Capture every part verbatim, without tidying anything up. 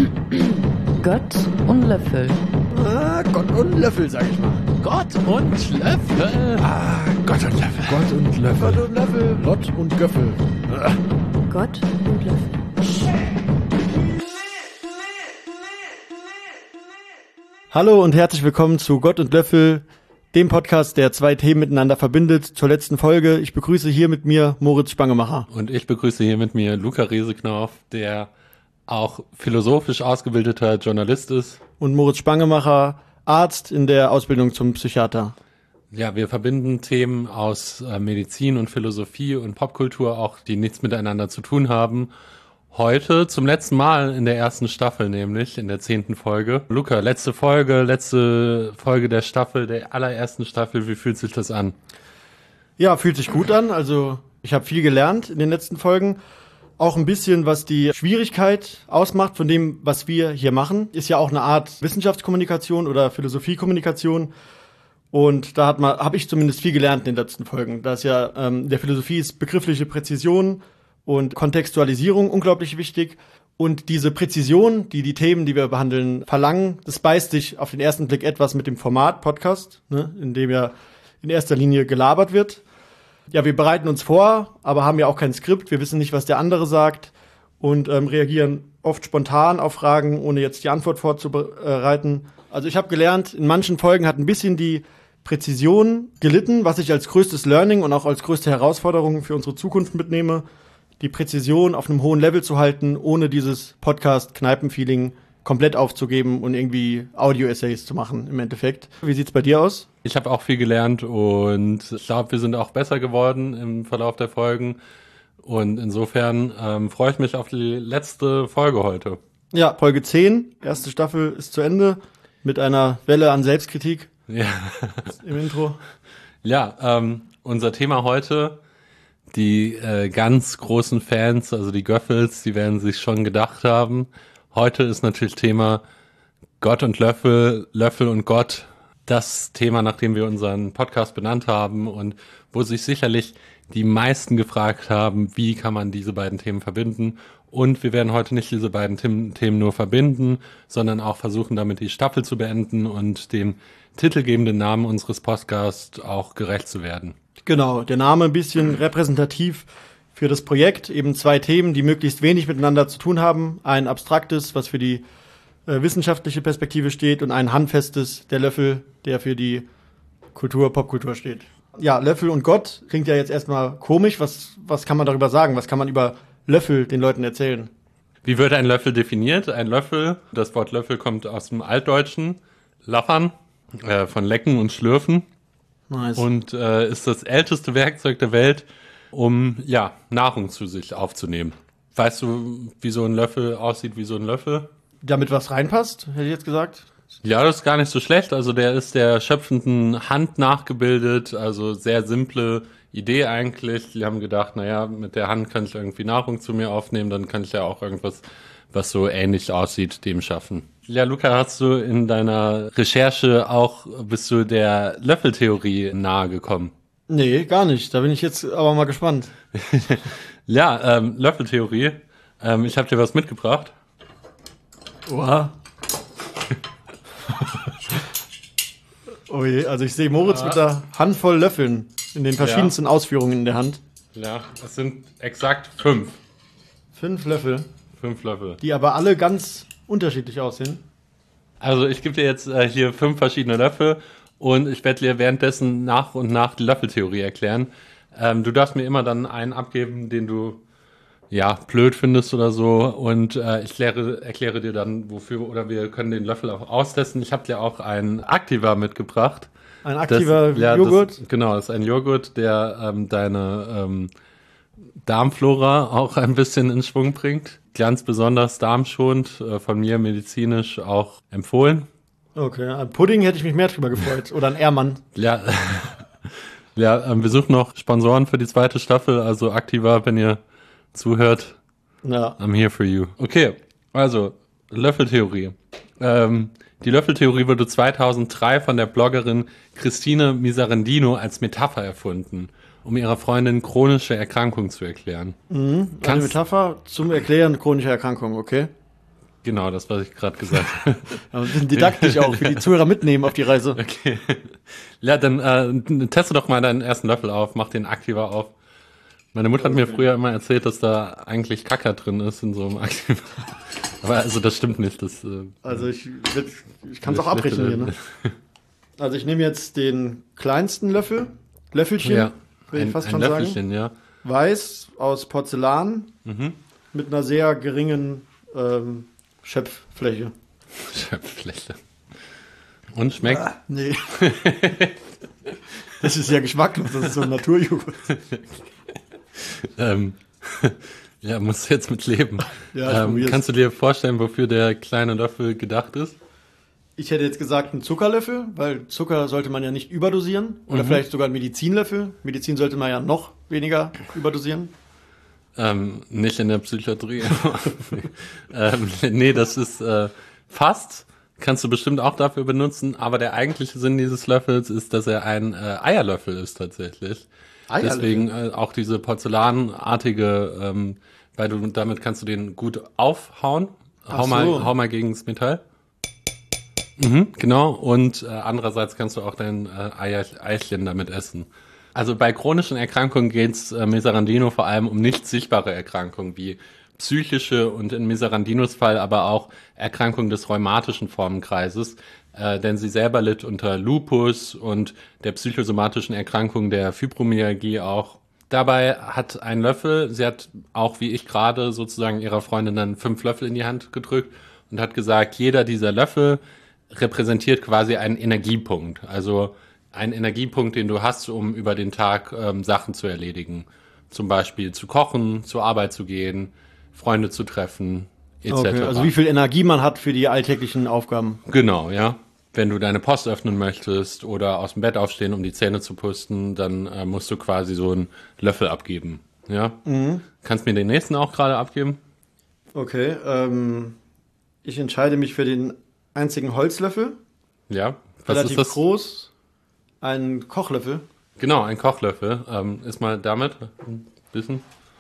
Gott und Löffel. Ah, Gott und Löffel, sag ich mal. Gott und Löffel. Ah, Gott und Löffel. Gott und Löffel. Gott und Löffel. Gott und Göffel. Ah. Gott und Löffel. Hallo und herzlich willkommen zu Gott und Löffel, dem Podcast, der zwei Themen miteinander verbindet. Zur letzten Folge. Ich begrüße hier mit mir Moritz Spangemacher. Und ich begrüße hier mit mir Luca Reseknauf, der auch philosophisch ausgebildeter Journalist ist. Und Moritz Spangemacher, Arzt in der Ausbildung zum Psychiater. Ja, wir verbinden Themen aus äh, Medizin und Philosophie und Popkultur auch, die nichts miteinander zu tun haben. Heute zum letzten Mal in der ersten Staffel, nämlich in der zehnten Folge. Luca, letzte Folge, letzte Folge der Staffel, der allerersten Staffel. Wie fühlt sich das an? Ja, fühlt sich gut an. Also ich habe viel gelernt in den letzten Folgen. Auch ein bisschen, was die Schwierigkeit ausmacht von dem, was wir hier machen. Ist ja auch eine Art Wissenschaftskommunikation oder Philosophiekommunikation. Und da hat man, habe ich zumindest viel gelernt in den letzten Folgen. Da ist ja ähm, der Philosophie ist begriffliche Präzision und Kontextualisierung unglaublich wichtig. Und diese Präzision, die die Themen, die wir behandeln, verlangen, das beißt sich auf den ersten Blick etwas mit dem Format Podcast, ne, in dem ja in erster Linie gelabert wird. Ja, wir bereiten uns vor, aber haben ja auch kein Skript. Wir wissen nicht, was der andere sagt und ähm, reagieren oft spontan auf Fragen, ohne jetzt die Antwort vorzubereiten. Also ich habe gelernt, in manchen Folgen hat ein bisschen die Präzision gelitten, was ich als größtes Learning und auch als größte Herausforderung für unsere Zukunft mitnehme, die Präzision auf einem hohen Level zu halten, ohne dieses Podcast-Kneipen-Feeling komplett aufzugeben und irgendwie Audio-Essays zu machen im Endeffekt. Wie sieht's bei dir aus? Ich habe auch viel gelernt und ich glaube, wir sind auch besser geworden im Verlauf der Folgen. Und insofern ähm, freue ich mich auf die letzte Folge heute. Ja, Folge zehn, erste Staffel ist zu Ende mit einer Welle an Selbstkritik Ja, im Intro. ja ähm, unser Thema heute, die äh, ganz großen Fans, also die Göffels, die werden sich schon gedacht haben. Heute ist natürlich Thema Gott und Löffel, Löffel und Gott. Das Thema, nachdem wir unseren Podcast benannt haben und wo sich sicherlich die meisten gefragt haben, wie kann man diese beiden Themen verbinden. Und wir werden heute nicht diese beiden Themen nur verbinden, sondern auch versuchen, damit die Staffel zu beenden und dem titelgebenden Namen unseres Podcasts auch gerecht zu werden. Genau, der Name ein bisschen repräsentativ für das Projekt. Eben zwei Themen, die möglichst wenig miteinander zu tun haben. Ein abstraktes, was für die äh, wissenschaftliche Perspektive steht, und ein handfestes, der Löffel, der für die Kultur, Popkultur steht. Ja, Löffel und Gott klingt ja jetzt erstmal komisch. Was, was kann man darüber sagen? Was kann man über Löffel den Leuten erzählen? Wie wird ein Löffel definiert? Ein Löffel, das Wort Löffel kommt aus dem Altdeutschen, Laffern, äh, von Lecken und Schlürfen. Nice. Und äh, ist das älteste Werkzeug der Welt, um ja Nahrung zu sich aufzunehmen. Weißt du, wie so ein Löffel aussieht, wie so ein Löffel? Damit was reinpasst, hätte ich jetzt gesagt. Ja, das ist gar nicht so schlecht. Also der ist der schöpfenden Hand nachgebildet, also sehr simple Idee eigentlich. Die haben gedacht, naja, mit der Hand kann ich irgendwie Nahrung zu mir aufnehmen, dann kann ich ja auch irgendwas, was so ähnlich aussieht, dem schaffen. Ja, Luca, hast du in deiner Recherche auch, bist du der Löffeltheorie nahe gekommen? Nee, gar nicht. Da bin ich jetzt aber mal gespannt. Ja, ähm, Löffeltheorie. Ähm, ich habe dir was mitgebracht. Oha. Oh je, also ich sehe Moritz Ja. mit einer Handvoll Löffeln in den verschiedensten Ja. Ausführungen in der Hand. Ja, das sind exakt fünf. Fünf Löffel, Fünf Löffel. die aber alle ganz unterschiedlich aussehen. Also ich gebe dir jetzt äh, hier fünf verschiedene Löffel und ich werde dir währenddessen nach und nach die Löffeltheorie erklären. Ähm, du darfst mir immer dann einen abgeben, den du ja blöd findest oder so, und äh, ich kläre, erkläre dir dann, wofür, oder wir können den Löffel auch austesten. Ich habe dir auch einen Aktiva mitgebracht. Ein aktiver das, ja, Joghurt. Das, genau, das ist ein Joghurt, der ähm, deine ähm, Darmflora auch ein bisschen in Schwung bringt. Ganz besonders darmschonend, äh, von mir medizinisch auch empfohlen. Okay, an Pudding hätte ich mich mehr drüber gefreut. Oder ein Ehrmann. Ja, ja, ähm, wir suchen noch Sponsoren für die zweite Staffel, also Aktiva, wenn ihr zuhört, Ja. I'm here for you. Okay, also Löffeltheorie. Ähm, die Löffeltheorie wurde zweitausenddrei von der Bloggerin Christine Miserendino als Metapher erfunden, um ihrer Freundin chronische Erkrankungen zu erklären. Mhm. Eine Kannst- Metapher zum Erklären chronischer Erkrankungen, okay? Genau, das, was ich gerade gesagt habe. Aber ein bisschen didaktisch auch, für die Zuhörer mitnehmen auf die Reise. Okay. Ja, dann äh, teste doch mal deinen ersten Löffel auf, mach den Aktiva auf. Meine Mutter hat mir früher immer erzählt, dass da eigentlich Kacker drin ist in so einem Aktiva. Aber also das stimmt nicht. Das, äh, Also ich, ich kann es auch abrechnen hier, ne? Also ich nehme jetzt den kleinsten Löffel, Löffelchen, ja, will ein, ich fast ein schon Löffelchen, sagen. ja. Weiß, aus Porzellan, Mhm. mit einer sehr geringen ähm, Schöpffläche. Schöpffläche. Und schmeckt? Ah, nee. Das ist ja geschmacklos, das ist so ein Naturjoghurt. ähm, ja, musst du jetzt mit leben. Ja, ich ähm, probier's. kannst du dir vorstellen, wofür der kleine Löffel gedacht ist? Ich hätte jetzt gesagt einen Zuckerlöffel, weil Zucker sollte man ja nicht überdosieren. Oder Mhm. vielleicht sogar einen Medizinlöffel. Medizin sollte man ja noch weniger überdosieren. Ähm, nicht in der Psychiatrie. ähm, nee, das ist äh, fast. Kannst du bestimmt auch dafür benutzen. Aber der eigentliche Sinn dieses Löffels ist, dass er ein äh, Eierlöffel ist tatsächlich. Eierlöffel? Deswegen äh, auch diese porzellanartige, ähm, weil du damit kannst du den gut aufhauen. Ach Hau mal, so. hau mal gegen das Metall. Mhm, genau. Und äh, andererseits kannst du auch dein äh, Eier, Eichchen damit essen. Also bei chronischen Erkrankungen geht es äh, Meserandino vor allem um nicht sichtbare Erkrankungen wie psychische und in Meserandinos Fall aber auch Erkrankungen des rheumatischen Formenkreises, äh, denn sie selber litt unter Lupus und der psychosomatischen Erkrankung der Fibromyalgie auch. Dabei hat ein Löffel, sie hat auch wie ich gerade sozusagen ihrer Freundin dann fünf Löffel in die Hand gedrückt und hat gesagt, jeder dieser Löffel repräsentiert quasi einen Energiepunkt, also ein Energiepunkt, den du hast, um über den Tag ähm, Sachen zu erledigen. Zum Beispiel zu kochen, zur Arbeit zu gehen, Freunde zu treffen, et cetera. Okay, also wie viel Energie man hat für die alltäglichen Aufgaben. Genau, ja. Wenn du deine Post öffnen möchtest oder aus dem Bett aufstehen, um die Zähne zu pusten, dann äh, musst du quasi so einen Löffel abgeben. Ja. Mhm. Kannst mir den nächsten auch gerade abgeben? Okay, ähm, ich entscheide mich für den einzigen Holzlöffel. Ja. Was Relativ ist das? groß. Ein Kochlöffel. Genau, ein Kochlöffel. Ähm, ist mal damit ein bisschen.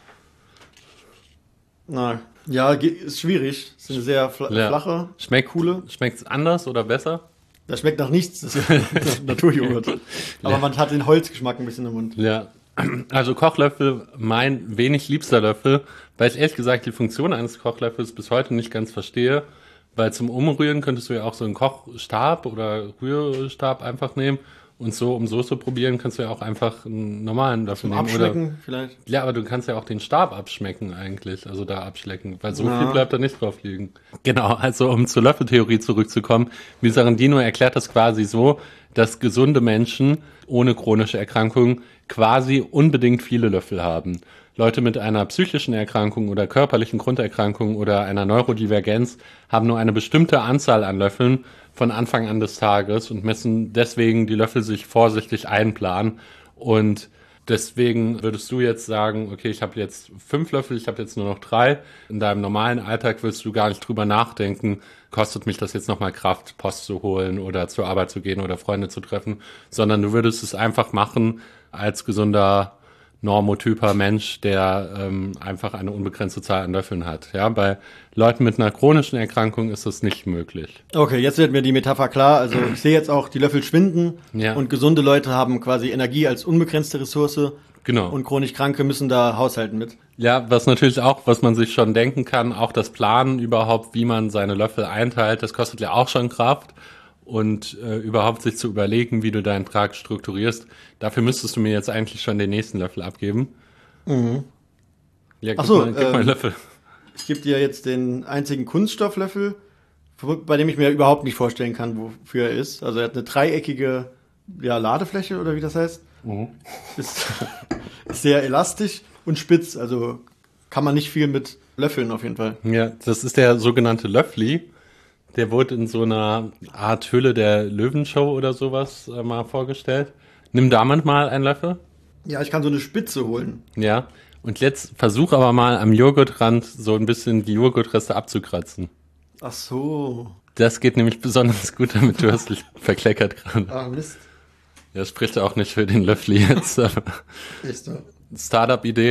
Na, ja, ge- ist schwierig. Ist eine sehr fla Ja. flache, Schmeckt coole. Schmeckt's anders oder besser? Das schmeckt nach nichts. Das ist Naturjoghurt. Aber Ja. man hat den Holzgeschmack ein bisschen im Mund. Ja, also Kochlöffel, mein wenig liebster Löffel, weil ich ehrlich gesagt die Funktion eines Kochlöffels bis heute nicht ganz verstehe, weil zum Umrühren könntest du ja auch so einen Kochstab oder Rührstab einfach nehmen und so, um Soße probieren, kannst du ja auch einfach einen normalen Löffel Zum nehmen. Abschmecken vielleicht. Oder, ja, aber du kannst ja auch den Stab abschmecken eigentlich, also da abschlecken, weil so Ja. viel bleibt da nicht drauf liegen. Genau, also um zur Löffeltheorie zurückzukommen, Meserandino erklärt das quasi so, dass gesunde Menschen ohne chronische Erkrankungen quasi unbedingt viele Löffel haben. Leute mit einer psychischen Erkrankung oder körperlichen Grunderkrankung oder einer Neurodivergenz haben nur eine bestimmte Anzahl an Löffeln von Anfang an des Tages und müssen deswegen die Löffel sich vorsichtig einplanen. Und deswegen würdest du jetzt sagen, okay, ich habe jetzt fünf Löffel, ich habe jetzt nur noch drei. In deinem normalen Alltag willst du gar nicht drüber nachdenken, kostet mich das jetzt nochmal Kraft, Post zu holen oder zur Arbeit zu gehen oder Freunde zu treffen, sondern du würdest es einfach machen als gesunder normotyper Mensch, der ähm, einfach eine unbegrenzte Zahl an Löffeln hat. Ja, bei Leuten mit einer chronischen Erkrankung ist das nicht möglich. Okay, jetzt wird mir die Metapher klar. Also ich sehe jetzt auch, die Löffel schwinden Ja. und gesunde Leute haben quasi Energie als unbegrenzte Ressource Genau. und chronisch Kranke müssen da haushalten mit. Ja, was natürlich auch, was man sich schon denken kann, auch das Planen überhaupt, wie man seine Löffel einteilt, das kostet ja auch schon Kraft. Und äh, überhaupt sich zu überlegen, wie du deinen Tag strukturierst, dafür müsstest du mir jetzt eigentlich schon den nächsten Löffel abgeben. Mhm. Ja, gib, Ach so, mal, gib mal einen ähm, Löffel. Ich gebe dir jetzt den einzigen Kunststofflöffel, bei dem ich mir überhaupt nicht vorstellen kann, wofür er ist. Also er hat eine dreieckige ja, Ladefläche oder wie das heißt. Mhm. Ist, ist sehr elastisch und spitz, also kann man nicht viel mit löffeln auf jeden Fall. Ja, das ist der sogenannte Löffli. Der wurde in so einer Art Hülle der Löwenshow oder sowas äh, mal vorgestellt. Nimm damit mal einen Löffel. Ja, ich kann so eine Spitze holen. Ja. Und jetzt versuch aber mal am Joghurtrand so ein bisschen die Joghurtreste abzukratzen. Ach so. Das geht nämlich besonders gut, damit du hast dich verkleckert gerade. Ah, Mist. Ja, spricht auch nicht für den Löffli jetzt. aber Ist da. Startup-Idee.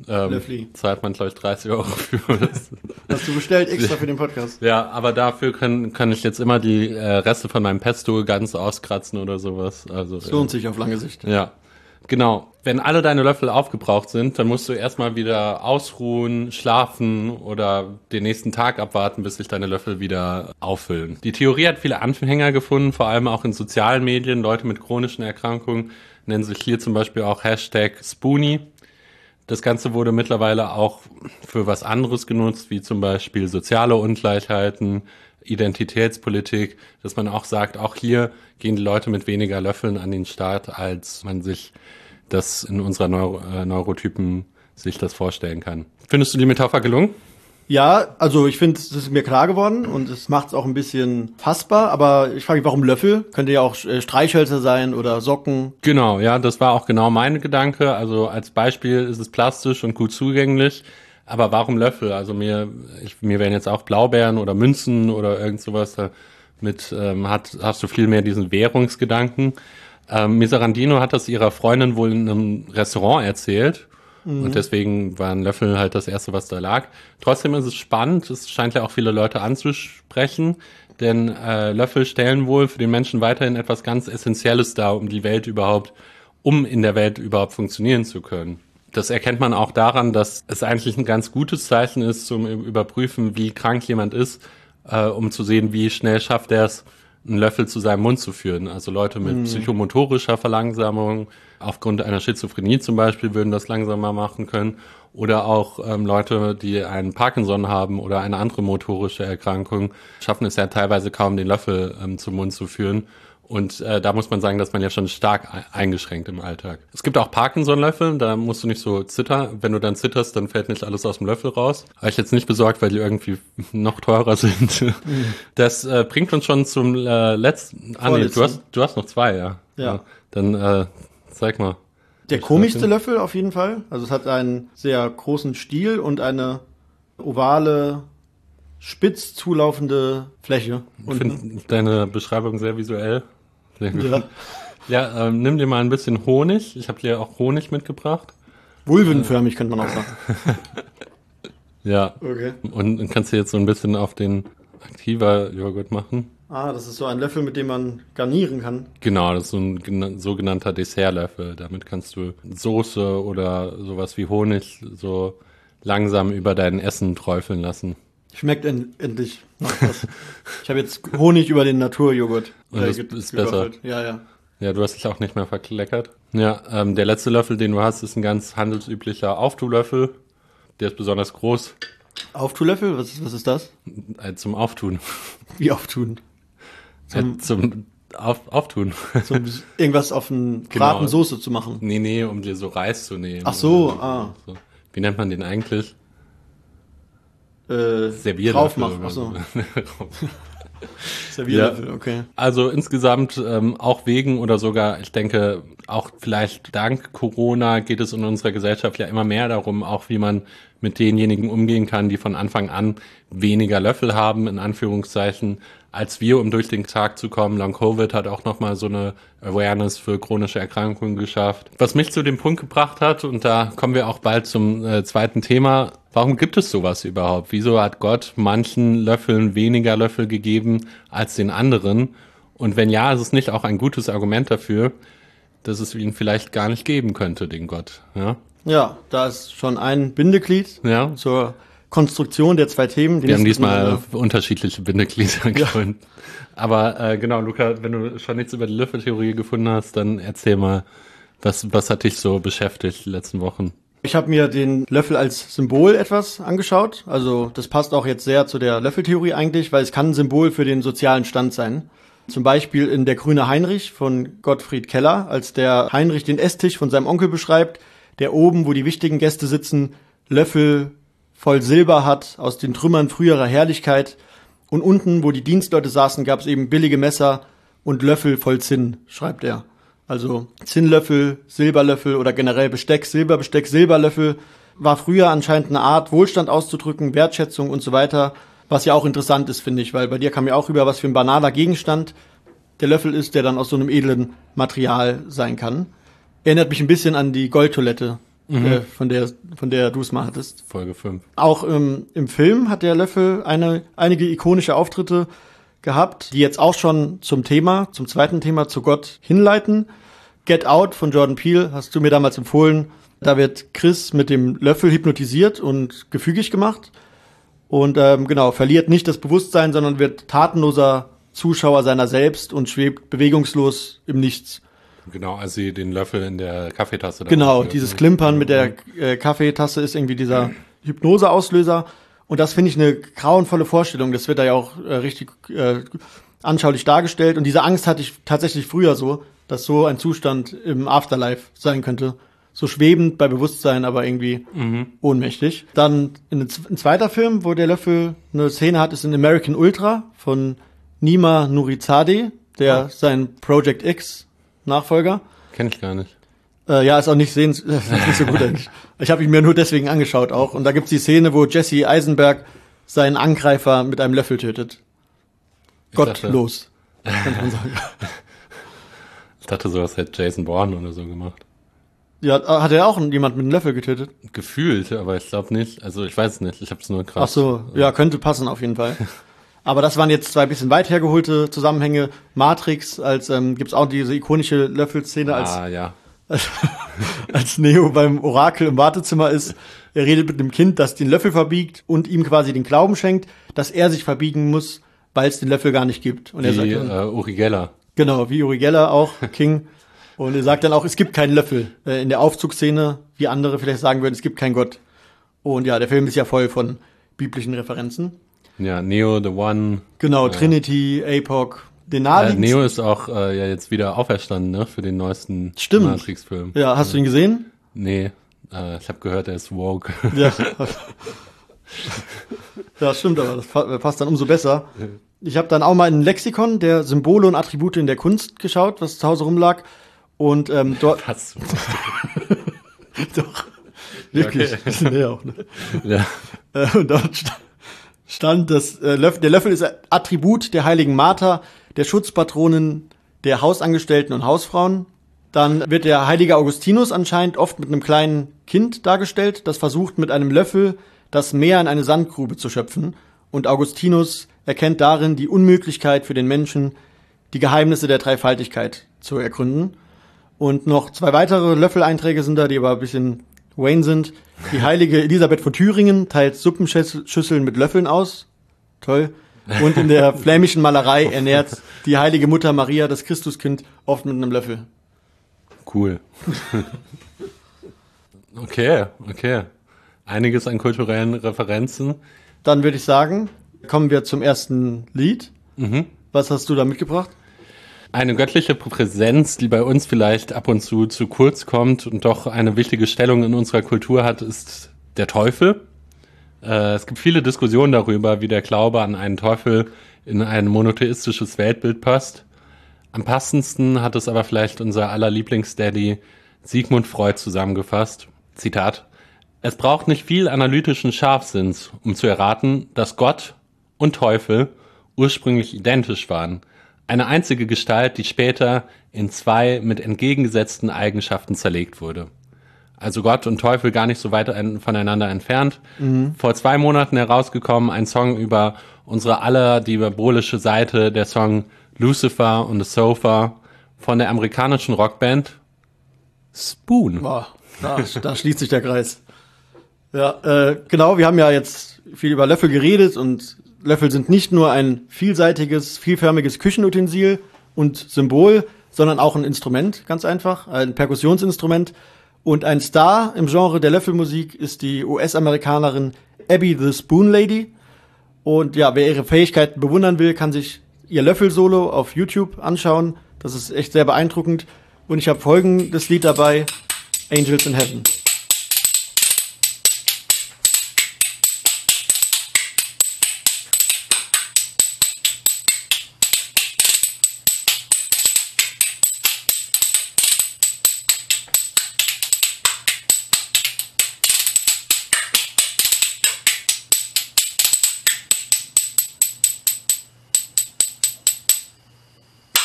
Ähm, Löffli. zahlt man, glaube ich, dreißig Euro für. Das. Hast du bestellt extra für den Podcast? Ja, aber dafür kann, kann ich jetzt immer die äh, Reste von meinem Pesto ganz auskratzen oder sowas. Also Das lohnt sich auf lange Sicht. Ja, genau. Wenn alle deine Löffel aufgebraucht sind, dann musst du erstmal wieder ausruhen, schlafen oder den nächsten Tag abwarten, bis sich deine Löffel wieder auffüllen. Die Theorie hat viele Anhänger gefunden, vor allem auch in sozialen Medien. Leute mit chronischen Erkrankungen nennen sich hier zum Beispiel auch Hashtag Spoonie. Das Ganze wurde mittlerweile auch für was anderes genutzt, wie zum Beispiel soziale Ungleichheiten, Identitätspolitik, dass man auch sagt, auch hier gehen die Leute mit weniger Löffeln an den Start, als man sich das in unserer Neuro, äh, Neurotypen sich das vorstellen kann. Findest du die Metapher gelungen? Ja, also ich finde, es ist mir klar geworden und es macht es auch ein bisschen fassbar, aber ich frage mich, warum Löffel? Könnte ja auch äh, Streichhölzer sein oder Socken. Genau, ja, das war auch genau mein Gedanke. Also als Beispiel ist es plastisch und gut zugänglich, aber warum Löffel? Also mir, ich, mir wären jetzt auch Blaubeeren oder Münzen oder irgend sowas, damit ähm, hat, hast du viel mehr diesen Währungsgedanken. Ähm, Miserandino hat das ihrer Freundin wohl in einem Restaurant erzählt. Mhm. Und deswegen waren Löffel halt das Erste, was da lag. Trotzdem ist es spannend. Es scheint ja auch viele Leute anzusprechen. Denn äh, Löffel stellen wohl für den Menschen weiterhin etwas ganz Essentielles dar, um die Welt überhaupt, um in der Welt überhaupt funktionieren zu können. Das erkennt man auch daran, dass es eigentlich ein ganz gutes Zeichen ist, zum Überprüfen, wie krank jemand ist, äh, um zu sehen, wie schnell schafft er es, einen Löffel zu seinem Mund zu führen. Also Leute mit mhm. psychomotorischer Verlangsamung, aufgrund einer Schizophrenie zum Beispiel, würden das langsamer machen können. Oder auch ähm, Leute, die einen Parkinson haben oder eine andere motorische Erkrankung, schaffen es ja teilweise kaum, den Löffel ähm, zum Mund zu führen. Und äh, da muss man sagen, dass man ja schon stark eingeschränkt im Alltag. Es gibt auch Parkinson-Löffel, da musst du nicht so zittern. Wenn du dann zitterst, dann fällt nicht alles aus dem Löffel raus. Habe ich jetzt nicht besorgt, weil die irgendwie noch teurer sind. Mhm. Das äh, bringt uns schon zum äh, letzten... Ah nee, du hast, du hast noch zwei, ja. Ja. ja. Dann äh, zeig mal. Der komischste Löffel auf jeden Fall. Also es hat einen sehr großen Stiel und eine ovale, spitz zulaufende Fläche. Ich finde deine Beschreibung sehr visuell. Sehr gut. Ja, ja ähm, nimm dir mal ein bisschen Honig. Ich habe dir auch Honig mitgebracht. Vulvenförmig könnte man auch sagen. Ja. Okay. Und kannst du jetzt so ein bisschen auf den aktiver Joghurt machen. Ah, das ist so ein Löffel, mit dem man garnieren kann. Genau, das ist so ein sogenannter Dessertlöffel. Damit kannst du Soße oder sowas wie Honig so langsam über dein Essen träufeln lassen. Schmeckt en- endlich nach was. Ich habe jetzt Honig über den Naturjoghurt. Und das ge- ist besser. Ja, ja. Ja, du hast dich auch nicht mehr verkleckert. Ja, ähm, der letzte Löffel, den du hast, ist ein ganz handelsüblicher Auftuhlöffel. Der ist besonders groß. Auftuhlöffel? Was ist, was ist das? Äh, zum Auftun. Wie auftun? Zum, äh, zum auf, Auftun. Zum irgendwas auf einen Genau. Braten Soße zu machen. Nee, nee, um dir so Reis zu nehmen. Ach so, Oder ah. so. Wie nennt man den eigentlich? Äh, Servierlöffel. draufmachen. oder Ach so. so. Servierlöffel, okay. Also insgesamt ähm, auch wegen oder sogar, ich denke, auch vielleicht dank Corona geht es in unserer Gesellschaft ja immer mehr darum, auch wie man mit denjenigen umgehen kann, die von Anfang an weniger Löffel haben, in Anführungszeichen, als wir, um durch den Tag zu kommen. Long Covid hat auch nochmal so eine Awareness für chronische Erkrankungen geschafft. Was mich zu dem Punkt gebracht hat, und da kommen wir auch bald zum äh, zweiten Thema, warum gibt es sowas überhaupt? Wieso hat Gott manchen Löffeln weniger Löffel gegeben als den anderen? Und wenn ja, ist es nicht auch ein gutes Argument dafür, dass es ihn vielleicht gar nicht geben könnte, den Gott, ja? Ja, da ist schon ein Bindeglied Ja. zur Konstruktion der zwei Themen. Die Wir haben nächsten diesmal miteinander- unterschiedliche Bindeglieder gefunden. Aber äh, genau, Luca, wenn du schon nichts über die Löffeltheorie gefunden hast, dann erzähl mal, was, was hat dich so beschäftigt die letzten Wochen? Ich habe mir den Löffel als Symbol etwas angeschaut. Also das passt auch jetzt sehr zu der Löffeltheorie eigentlich, weil es kann ein Symbol für den sozialen Stand sein. Zum Beispiel in Der grüne Heinrich von Gottfried Keller, als der Heinrich den Esstisch von seinem Onkel beschreibt, der oben, wo die wichtigen Gäste sitzen, Löffel voll Silber hat, aus den Trümmern früherer Herrlichkeit. Und unten, wo die Dienstleute saßen, gab es eben billige Messer und Löffel voll Zinn, schreibt er. Also Zinnlöffel, Silberlöffel oder generell Besteck, Silberbesteck, Silberlöffel war früher anscheinend eine Art, Wohlstand auszudrücken, Wertschätzung und so weiter. Was ja auch interessant ist, finde ich, weil bei dir kam ja auch rüber, was für ein banaler Gegenstand der Löffel ist, der dann aus so einem edlen Material sein kann. Erinnert mich ein bisschen an die Goldtoilette mhm. äh, von der, von der du es mal hattest. Folge fünf. Auch ähm, im Film hat der Löffel eine, einige ikonische Auftritte gehabt, die jetzt auch schon zum Thema, zum zweiten Thema, zu Gott hinleiten. Get Out von Jordan Peele hast du mir damals empfohlen. Da wird Chris mit dem Löffel hypnotisiert und gefügig gemacht. Und ähm, genau, verliert nicht das Bewusstsein, sondern wird tatenloser Zuschauer seiner selbst und schwebt bewegungslos im Nichts. Genau, als sie den Löffel in der Kaffeetasse da Genau, aufhört. dieses Klimpern mit der äh, Kaffeetasse ist irgendwie dieser Hypnoseauslöser. Und das finde ich eine grauenvolle Vorstellung. Das wird da ja auch äh, richtig äh, anschaulich dargestellt. Und diese Angst hatte ich tatsächlich früher so, dass so ein Zustand im Afterlife sein könnte. So schwebend bei Bewusstsein, aber irgendwie mhm. ohnmächtig. Dann ein, ein zweiter Film, wo der Löffel eine Szene hat, ist in American Ultra von Nima Nourizadeh, der oh. sein Project X Nachfolger. Kenn ich gar nicht. Äh, ja, ist auch nicht sehens, äh, nicht so gut eigentlich. Ich habe ihn mir nur deswegen angeschaut auch. Und da gibt's die Szene, wo Jesse Eisenberg seinen Angreifer mit einem Löffel tötet. Ich Gottlos, dachte, kann man sagen. Ich dachte, sowas hätte Jason Bourne oder so gemacht. Ja, hat er auch jemand mit einem Löffel getötet? Gefühlt, aber ich glaube nicht. Also ich weiß es nicht, ich habe es nur krass. Ach so, ja, könnte passen auf jeden Fall. Aber das waren jetzt zwei bisschen weit hergeholte Zusammenhänge. Matrix, als ähm, gibt's auch diese ikonische Löffelszene, als, ah, ja. als, als Neo beim Orakel im Wartezimmer ist. Er redet mit dem Kind, das den Löffel verbiegt und ihm quasi den Glauben schenkt, dass er sich verbiegen muss, weil es den Löffel gar nicht gibt. Und wie er sagt, äh, Uri Geller. Genau, wie Uri Geller auch, King. Und er sagt dann auch, es gibt keinen Löffel. Äh, in der Aufzugsszene, wie andere vielleicht sagen würden, es gibt keinen Gott. Und ja, der Film ist ja voll von biblischen Referenzen. Ja, Neo, The One. Genau, äh, Trinity, A P O C, den äh, Neo ist auch äh, ja jetzt wieder auferstanden, ne, für den neuesten Stimmt. Matrix-Film. Ja, hast ja. du ihn gesehen? Nee, äh, ich habe gehört, er ist woke. Ja. Ja, stimmt, aber das passt dann umso besser. Ich habe dann auch mal in ein Lexikon der Symbole und Attribute in der Kunst geschaut, was zu Hause rumlag. Und ähm, dort. Was? Doch. Wirklich. Okay. Nee, auch, ne? Ja. Äh, und dort st- stand das äh, Löffel. Der Löffel ist Attribut der heiligen Martha, der Schutzpatronin der Hausangestellten und Hausfrauen. Dann wird der heilige Augustinus anscheinend oft mit einem kleinen Kind dargestellt, das versucht mit einem Löffel das Meer in eine Sandgrube zu schöpfen. Und Augustinus erkennt darin die Unmöglichkeit für den Menschen, die Geheimnisse der Dreifaltigkeit zu ergründen. Und noch zwei weitere Löffeleinträge sind da, die aber ein bisschen Wayne sind. Die heilige Elisabeth von Thüringen teilt Suppenschüsseln mit Löffeln aus. Toll. Und in der flämischen Malerei ernährt die heilige Mutter Maria das Christuskind oft mit einem Löffel. Cool. Okay, okay. Einiges an kulturellen Referenzen. Dann würde ich sagen, kommen wir zum ersten Lied. Mhm. Was hast du da mitgebracht? Eine göttliche Präsenz, die bei uns vielleicht ab und zu zu kurz kommt und doch eine wichtige Stellung in unserer Kultur hat, ist der Teufel. Äh, es gibt viele Diskussionen darüber, wie der Glaube an einen Teufel in ein monotheistisches Weltbild passt. Am passendsten hat es aber vielleicht unser aller Lieblingsdaddy Sigmund Freud zusammengefasst. Zitat: Es braucht nicht viel analytischen Scharfsinns, um zu erraten, dass Gott und Teufel ursprünglich identisch waren. Eine einzige Gestalt, die später in zwei mit entgegengesetzten Eigenschaften zerlegt wurde. Also Gott und Teufel gar nicht so weit voneinander entfernt. Mhm. Vor zwei Monaten herausgekommen, ein Song über unsere aller diabolische Seite, der Song Lucifer on the Sofa von der amerikanischen Rockband Spoon. Boah, da, da schließt sich der Kreis. Ja, äh, genau, wir haben ja jetzt viel über Löffel geredet und Löffel sind nicht nur ein vielseitiges, vielförmiges Küchenutensil und Symbol, sondern auch ein Instrument, ganz einfach, ein Perkussionsinstrument. Und ein Star im Genre der Löffelmusik ist die U S-Amerikanerin Abby the Spoon Lady. Und ja, wer ihre Fähigkeiten bewundern will, kann sich ihr Löffelsolo auf YouTube anschauen. Das ist echt sehr beeindruckend. Und ich habe folgendes Lied dabei, Angels in Heaven.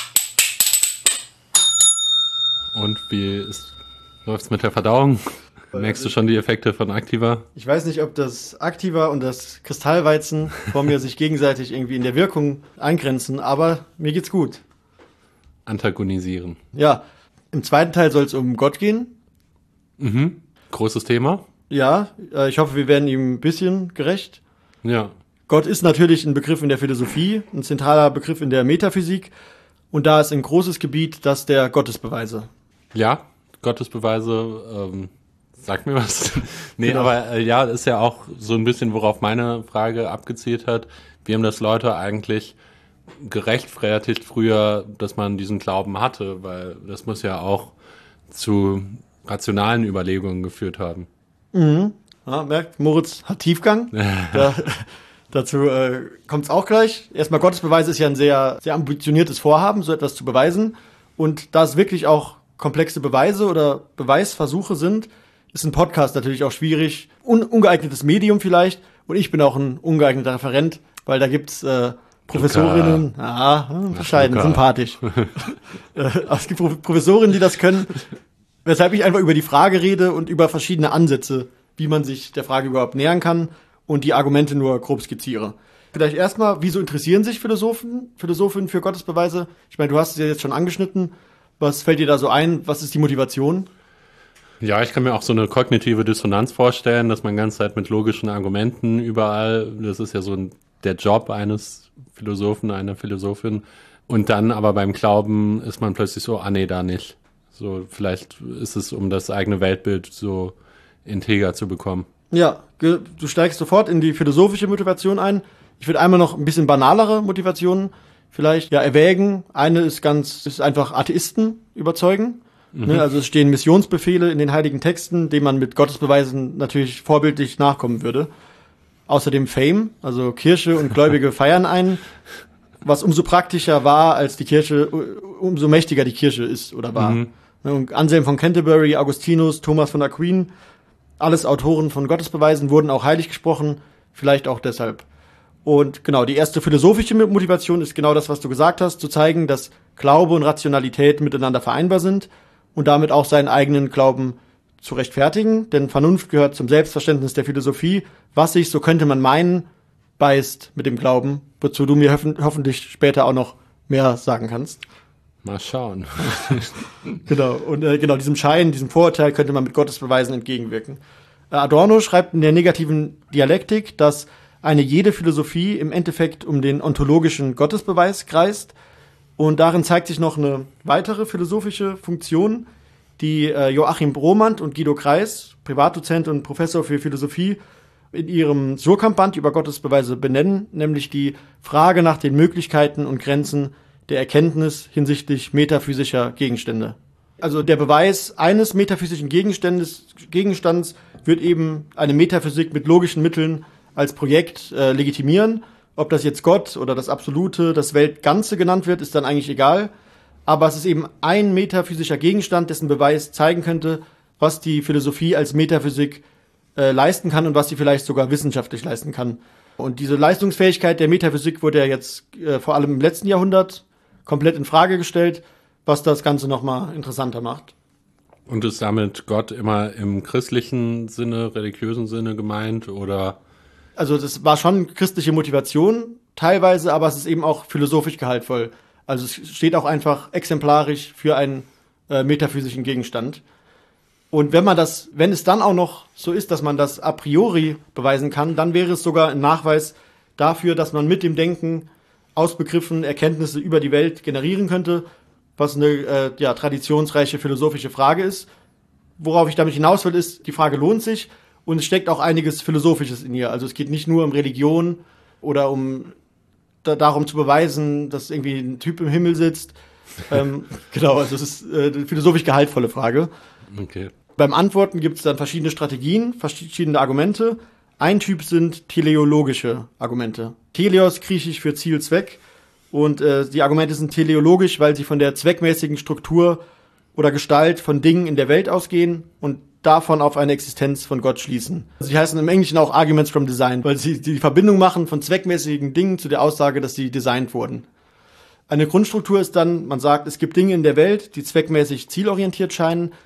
Und wie ist, läuft's mit der Verdauung? Merkst du schon die Effekte von Activa? Ich weiß nicht, ob das Activa und das Kristallweizen vor mir sich gegenseitig irgendwie in der Wirkung eingrenzen, aber mir geht's gut. Antagonisieren. Ja, im zweiten Teil soll es um Gott gehen. Mhm. Großes Thema. Ja, äh, ich hoffe, wir werden ihm ein bisschen gerecht. Ja. Gott ist natürlich ein Begriff in der Philosophie, ein zentraler Begriff in der Metaphysik. Und da ist ein großes Gebiet das der Gottesbeweise. Ja, Gottesbeweise, ähm, sag mir was. nee, Genau. aber äh, ja, ist ja auch so ein bisschen, worauf meine Frage abgezielt hat. Wie haben das Leute eigentlich gerechtfertigt früher, dass man diesen Glauben hatte? Weil das muss ja auch zu rationalen Überlegungen geführt haben. Mhm. Ja, merkt, Moritz hat Tiefgang. da, dazu äh, kommt es auch gleich. Erstmal, Gottesbeweise ist ja ein sehr, sehr ambitioniertes Vorhaben, so etwas zu beweisen. Und da es wirklich auch komplexe Beweise oder Beweisversuche sind, ist ein Podcast natürlich auch schwierig. Un- ungeeignetes Medium vielleicht. Und ich bin auch ein ungeeigneter Referent, weil da gibt's äh, Professorinnen, ja, bescheiden, Luca. sympathisch. äh, aber es gibt Pro- Professorinnen, die das können. Weshalb ich einfach über die Frage rede und über verschiedene Ansätze, wie man sich der Frage überhaupt nähern kann und die Argumente nur grob skizziere. Vielleicht erstmal, wieso interessieren sich Philosophen, Philosophinnen für Gottesbeweise? Ich meine, du hast es ja jetzt schon angeschnitten. Was fällt dir da so ein? Was ist die Motivation? Ja, ich kann mir auch so eine kognitive Dissonanz vorstellen, dass man die ganze Zeit mit logischen Argumenten überall, das ist ja so ein, der Job eines Philosophen, einer Philosophin. Und dann aber beim Glauben ist man plötzlich so, ah nee, da nicht. So, vielleicht ist es, um das eigene Weltbild so integer zu bekommen. Ja, ge- du steigst sofort in die philosophische Motivation ein. Ich würde einmal noch ein bisschen banalere Motivationen vielleicht ja erwägen. Eine ist ganz, ist einfach Atheisten überzeugen. Mhm. Ne, also es stehen Missionsbefehle in den heiligen Texten, denen man mit Gottesbeweisen natürlich vorbildlich nachkommen würde. Außerdem Fame, also Kirche und Gläubige feiern einen, was umso praktischer war, als die Kirche, umso mächtiger die Kirche ist oder war. Mhm. Und Anselm von Canterbury, Augustinus, Thomas von Aquin, alles Autoren von Gottesbeweisen, wurden auch heilig gesprochen, vielleicht auch deshalb. Und genau, die erste philosophische Motivation ist genau das, was du gesagt hast, zu zeigen, dass Glaube und Rationalität miteinander vereinbar sind und damit auch seinen eigenen Glauben zu rechtfertigen. Denn Vernunft gehört zum Selbstverständnis der Philosophie, was sich, so könnte man meinen, beißt mit dem Glauben, wozu du mir hoffen- hoffentlich später auch noch mehr sagen kannst. Mal schauen. Genau, und äh, genau diesem Schein, diesem Vorurteil könnte man mit Gottesbeweisen entgegenwirken. Äh, Adorno schreibt in der negativen Dialektik, dass eine jede Philosophie im Endeffekt um den ontologischen Gottesbeweis kreist. Und darin zeigt sich noch eine weitere philosophische Funktion, die äh, Joachim Bromandt und Guido Kreis, Privatdozent und Professor für Philosophie, in ihrem Surkamp-Band über Gottesbeweise benennen, nämlich die Frage nach den Möglichkeiten und Grenzen der Erkenntnis hinsichtlich metaphysischer Gegenstände. Also der Beweis eines metaphysischen Gegenstandes, Gegenstands wird eben eine Metaphysik mit logischen Mitteln als Projekt äh, legitimieren. Ob das jetzt Gott oder das Absolute, das Weltganze genannt wird, ist dann eigentlich egal. Aber es ist eben ein metaphysischer Gegenstand, dessen Beweis zeigen könnte, was die Philosophie als Metaphysik äh, leisten kann und was sie vielleicht sogar wissenschaftlich leisten kann. Und diese Leistungsfähigkeit der Metaphysik wurde ja jetzt äh, vor allem im letzten Jahrhundert komplett in Frage gestellt, was das Ganze nochmal interessanter macht. Und ist damit Gott immer im christlichen Sinne, religiösen Sinne gemeint, oder? Also das war schon christliche Motivation teilweise, aber es ist eben auch philosophisch gehaltvoll. Also es steht auch einfach exemplarisch für einen äh, metaphysischen Gegenstand. Und wenn man das, wenn es dann auch noch so ist, dass man das a priori beweisen kann, dann wäre es sogar ein Nachweis dafür, dass man mit dem Denken aus Begriffen Erkenntnisse über die Welt generieren könnte, was eine äh, ja, traditionsreiche philosophische Frage ist. Worauf ich damit hinaus will, ist, die Frage lohnt sich und es steckt auch einiges Philosophisches in ihr. Also es geht nicht nur um Religion oder um da, darum zu beweisen, dass irgendwie ein Typ im Himmel sitzt. ähm, genau, also es ist äh, eine philosophisch gehaltvolle Frage. Okay. Beim Antworten gibt es dann verschiedene Strategien, verschiedene Argumente. Ein Typ sind teleologische Argumente. Teleos, griechisch für Ziel, Zweck. Und äh, die Argumente sind teleologisch, weil sie von der zweckmäßigen Struktur oder Gestalt von Dingen in der Welt ausgehen und davon auf eine Existenz von Gott schließen. Sie heißen im Englischen auch Arguments from Design, weil sie die Verbindung machen von zweckmäßigen Dingen zu der Aussage, dass sie designt wurden. Eine Grundstruktur ist dann, man sagt, es gibt Dinge in der Welt, die zweckmäßig zielorientiert scheinen.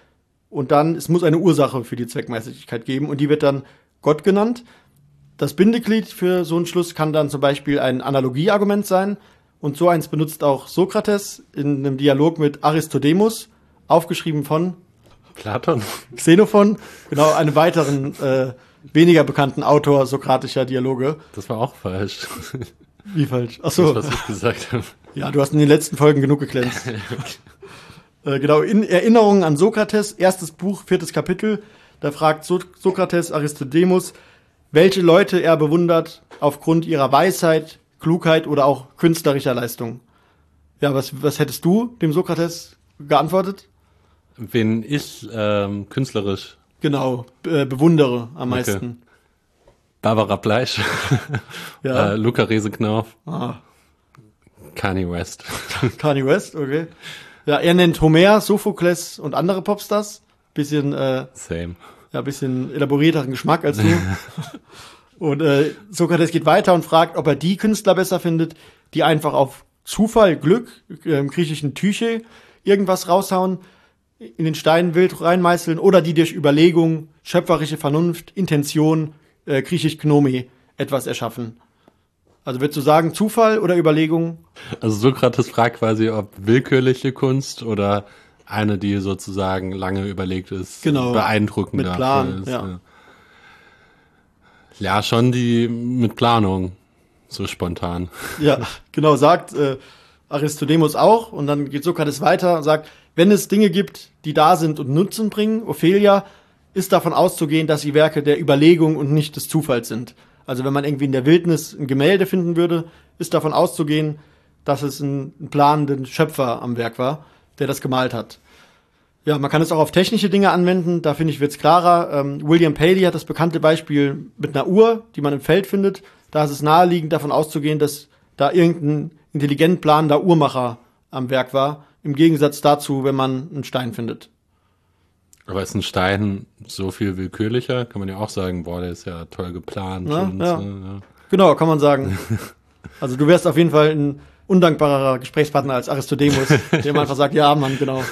und dann, es muss eine Ursache für die Zweckmäßigkeit geben und die wird dann Gott genannt. Das Bindeglied für so einen Schluss kann dann zum Beispiel ein Analogieargument sein und so eins benutzt auch Sokrates in einem Dialog mit Aristodemus, aufgeschrieben von Platon. Xenophon, genau, einem weiteren äh, weniger bekannten Autor sokratischer Dialoge. Das war auch falsch. Wie falsch? Ach so. Das, was ich gesagt habe. Ja, du hast in den letzten Folgen genug geglänzt. äh, genau, in Erinnerungen an Sokrates, erstes Buch, viertes Kapitel, da fragt so- Sokrates Aristodemus, welche Leute er bewundert aufgrund ihrer Weisheit, Klugheit oder auch künstlerischer Leistung. Ja, was, was hättest du dem Sokrates geantwortet? Wen ich ähm, künstlerisch Genau, äh, bewundere am Okay. meisten. Barbara Fleisch, Ja. äh, Luca Reseknauf, Ah, Kanye West. Kanye West, okay. Ja, er nennt Homer, Sophokles und andere Popstars. Bisschen, äh, Same. ja, bisschen elaborierteren Geschmack als du. Und äh, Sokrates geht weiter und fragt, ob er die Künstler besser findet, die einfach auf Zufall, Glück, äh, im griechischen Tyche, irgendwas raushauen, in den Stein wild reinmeißeln oder die durch Überlegung, schöpferische Vernunft, Intention, äh, griechisch Gnome, etwas erschaffen. Also würdest du sagen, Zufall oder Überlegung? Also Sokrates fragt quasi, ob willkürliche Kunst oder eine, die sozusagen lange überlegt ist, Genau. beeindruckend Mit dafür Plan, ist. ja. Ja. ja, schon die mit Planung, so spontan. Ja, genau, sagt äh, Aristodemus auch. Und dann geht Sokrates weiter und sagt, wenn es Dinge gibt, die da sind und Nutzen bringen, Ophelia, ist davon auszugehen, dass sie Werke der Überlegung und nicht des Zufalls sind. Also wenn man irgendwie in der Wildnis ein Gemälde finden würde, ist davon auszugehen, dass es ein, ein planender Schöpfer am Werk war, der das gemalt hat. Ja, man kann es auch auf technische Dinge anwenden, da finde ich, wird's klarer. Ähm, William Paley hat das bekannte Beispiel mit einer Uhr, die man im Feld findet. Da ist es naheliegend, davon auszugehen, dass da irgendein intelligent planender Uhrmacher am Werk war, im Gegensatz dazu, wenn man einen Stein findet. Aber ist ein Stein so viel willkürlicher? Kann man ja auch sagen, boah, der ist ja toll geplant. Ja, und ja. so, ja. Genau, kann man sagen. Also du wärst auf jeden Fall ein undankbarerer Gesprächspartner als Aristodemus, dem einfach sagt, ja, Mann, genau.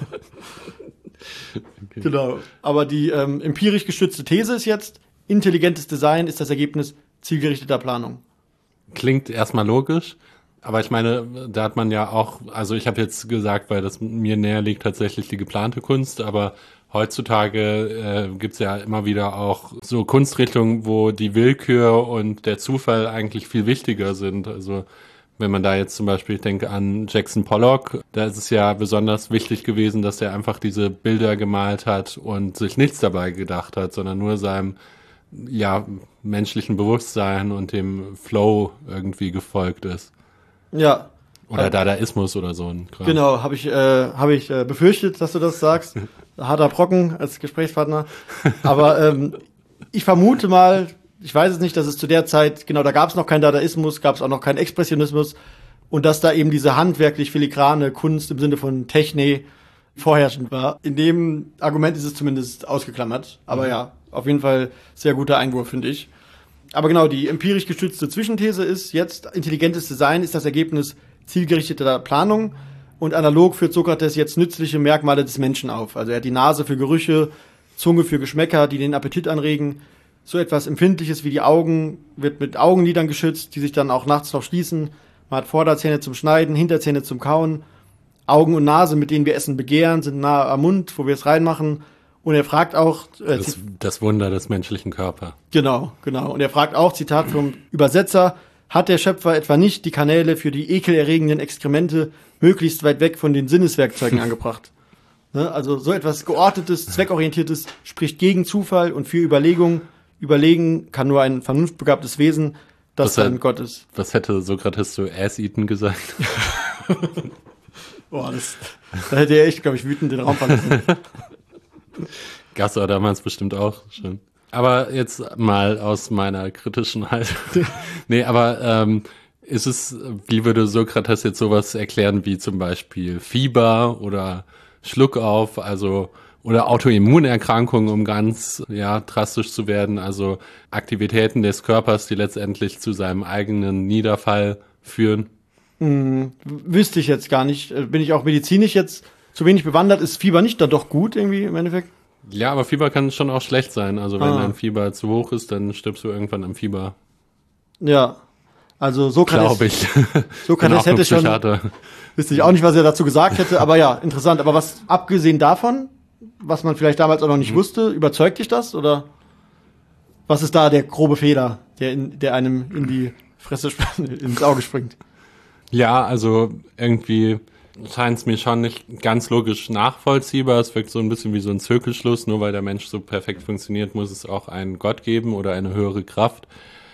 Okay. Genau. Aber die ähm, empirisch gestützte These ist jetzt, intelligentes Design ist das Ergebnis zielgerichteter Planung. Klingt erstmal logisch, aber ich meine, da hat man ja auch, also ich habe jetzt gesagt, weil das mir näher liegt, tatsächlich die geplante Kunst, aber heutzutage äh, gibt's ja immer wieder auch so Kunstrichtungen, wo die Willkür und der Zufall eigentlich viel wichtiger sind. Also wenn man da jetzt zum Beispiel, ich denke an Jackson Pollock, da ist es ja besonders wichtig gewesen, dass er einfach diese Bilder gemalt hat und sich nichts dabei gedacht hat, sondern nur seinem ja, menschlichen Bewusstsein und dem Flow irgendwie gefolgt ist. Ja, Oder Dadaismus oder so ein Kram. genau, habe ich, äh, hab ich äh, befürchtet, dass du das sagst. Harter Brocken als Gesprächspartner. Aber ähm, ich vermute mal, ich weiß es nicht, dass es zu der Zeit, genau, da gab es noch keinen Dadaismus, gab es auch noch keinen Expressionismus und dass da eben diese handwerklich filigrane Kunst im Sinne von Techne vorherrschend war. In dem Argument ist es zumindest ausgeklammert. Aber Mhm. ja, auf jeden Fall sehr guter Einwurf, finde ich. Aber genau, die empirisch gestützte Zwischenthese ist jetzt, intelligentes Design ist das Ergebnis zielgerichteter Planung und analog führt Sokrates jetzt nützliche Merkmale des Menschen auf. Also er hat die Nase für Gerüche, Zunge für Geschmäcker, die den Appetit anregen. So etwas Empfindliches wie die Augen wird mit Augenlidern geschützt, die sich dann auch nachts noch schließen. Man hat Vorderzähne zum Schneiden, Hinterzähne zum Kauen. Augen und Nase, mit denen wir Essen begehren, sind nahe am Mund, wo wir es reinmachen. Und er fragt auch, äh, Das, das Wunder des menschlichen Körpers. genau, genau. Und er fragt auch, Zitat vom Übersetzer, hat der Schöpfer etwa nicht die Kanäle für die ekelerregenden Exkremente möglichst weit weg von den Sinneswerkzeugen angebracht? Ne? Also so etwas Geordnetes, Zweckorientiertes spricht gegen Zufall und für Überlegung. Überlegen kann nur ein vernunftbegabtes Wesen, das Was dann hat- Gott ist. Was hätte Sokrates zu Ass-Eaten gesagt? Boah, das, da hätte er echt, glaube ich, wütend den Raum verlassen. Gab's aber damals bestimmt auch schon. Aber jetzt mal aus meiner kritischen Haltung. Nee, aber ähm, ist es, wie würde Sokrates jetzt sowas erklären wie zum Beispiel Fieber oder Schluckauf, also oder Autoimmunerkrankungen, um ganz ja drastisch zu werden, also Aktivitäten des Körpers, die letztendlich zu seinem eigenen Niederfall führen? Hm, wüsste ich jetzt gar nicht. Äh, Bin ich auch medizinisch jetzt zu wenig bewandert, ist Fieber nicht dann doch gut irgendwie im Endeffekt? Ja, aber Fieber kann schon auch schlecht sein. Also wenn Ah. dein Fieber zu hoch ist, dann stirbst du irgendwann am Fieber. Ja, also so kann Glaube es, ich. so kann Bin es auch nur hätte schon, Psychiater. wüsste ich auch nicht, was er dazu gesagt hätte, aber ja, interessant. Aber was, abgesehen davon, was man vielleicht damals auch noch nicht Mhm. wusste, überzeugt dich das oder was ist da der grobe Fehler, der, in, der einem in die Fresse, sp- ins Auge springt? Ja, also irgendwie scheint es mir schon nicht ganz logisch nachvollziehbar. Es wirkt so ein bisschen wie so ein Zirkelschluss. Nur weil der Mensch so perfekt funktioniert, muss es auch einen Gott geben oder eine höhere Kraft.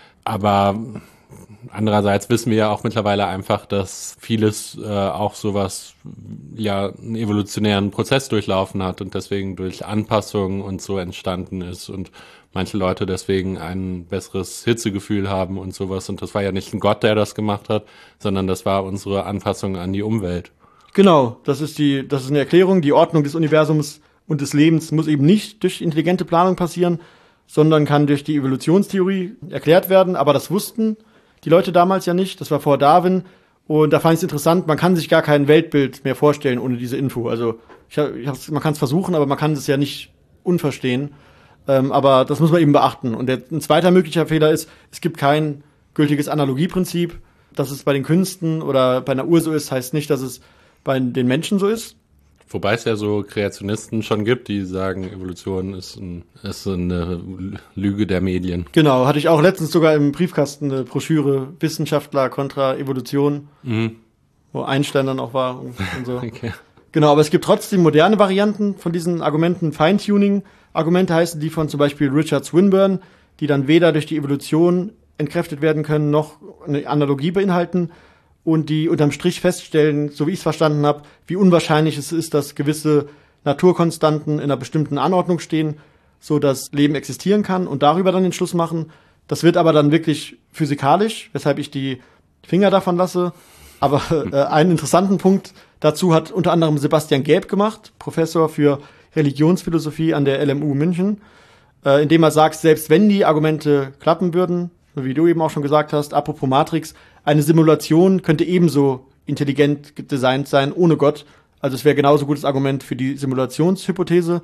Aber andererseits wissen wir ja auch mittlerweile einfach, dass vieles äh, auch sowas, ja, einen evolutionären Prozess durchlaufen hat und deswegen durch Anpassungen und so entstanden ist und manche Leute deswegen ein besseres Hitzegefühl haben und sowas. Und das war ja nicht ein Gott, der das gemacht hat, sondern das war unsere Anpassung an die Umwelt. Genau, das ist die, das ist eine Erklärung. Die Ordnung des Universums und des Lebens muss eben nicht durch intelligente Planung passieren, sondern kann durch die Evolutionstheorie erklärt werden. Aber das wussten die Leute damals ja nicht. Das war vor Darwin. Und da fand ich es interessant, man kann sich gar kein Weltbild mehr vorstellen ohne diese Info. Also ich hab, ich hab's, man kann es versuchen, aber man kann es ja nicht unverstehen. Ähm, aber das muss man eben beachten. Und der, ein zweiter möglicher Fehler ist, es gibt kein gültiges Analogieprinzip. Dass es bei den Künsten oder bei einer Uhr so ist, heißt nicht, dass es bei den Menschen so ist. Wobei es ja so Kreationisten schon gibt, die sagen, Evolution ist, ein, ist eine Lüge der Medien. Genau, hatte ich auch letztens sogar im Briefkasten eine Broschüre Wissenschaftler kontra Evolution, Mhm. wo Einstein dann auch war und, und so. Okay. Genau, aber es gibt trotzdem moderne Varianten von diesen Argumenten. Feintuning-Argumente heißen die von zum Beispiel Richard Swinburne, die dann weder durch die Evolution entkräftet werden können, noch eine Analogie beinhalten und die unterm Strich feststellen, so wie ich es verstanden habe, wie unwahrscheinlich es ist, dass gewisse Naturkonstanten in einer bestimmten Anordnung stehen, so dass Leben existieren kann und darüber dann den Schluss machen. Das wird aber dann wirklich physikalisch, weshalb ich die Finger davon lasse. Aber äh, einen interessanten Punkt dazu hat unter anderem Sebastian Gaeb gemacht, Professor für Religionsphilosophie an der L M U München, äh, indem er sagt, selbst wenn die Argumente klappen würden, so wie du eben auch schon gesagt hast, apropos Matrix, eine Simulation könnte ebenso intelligent designt sein, ohne Gott. Also es wäre genauso gutes Argument für die Simulationshypothese.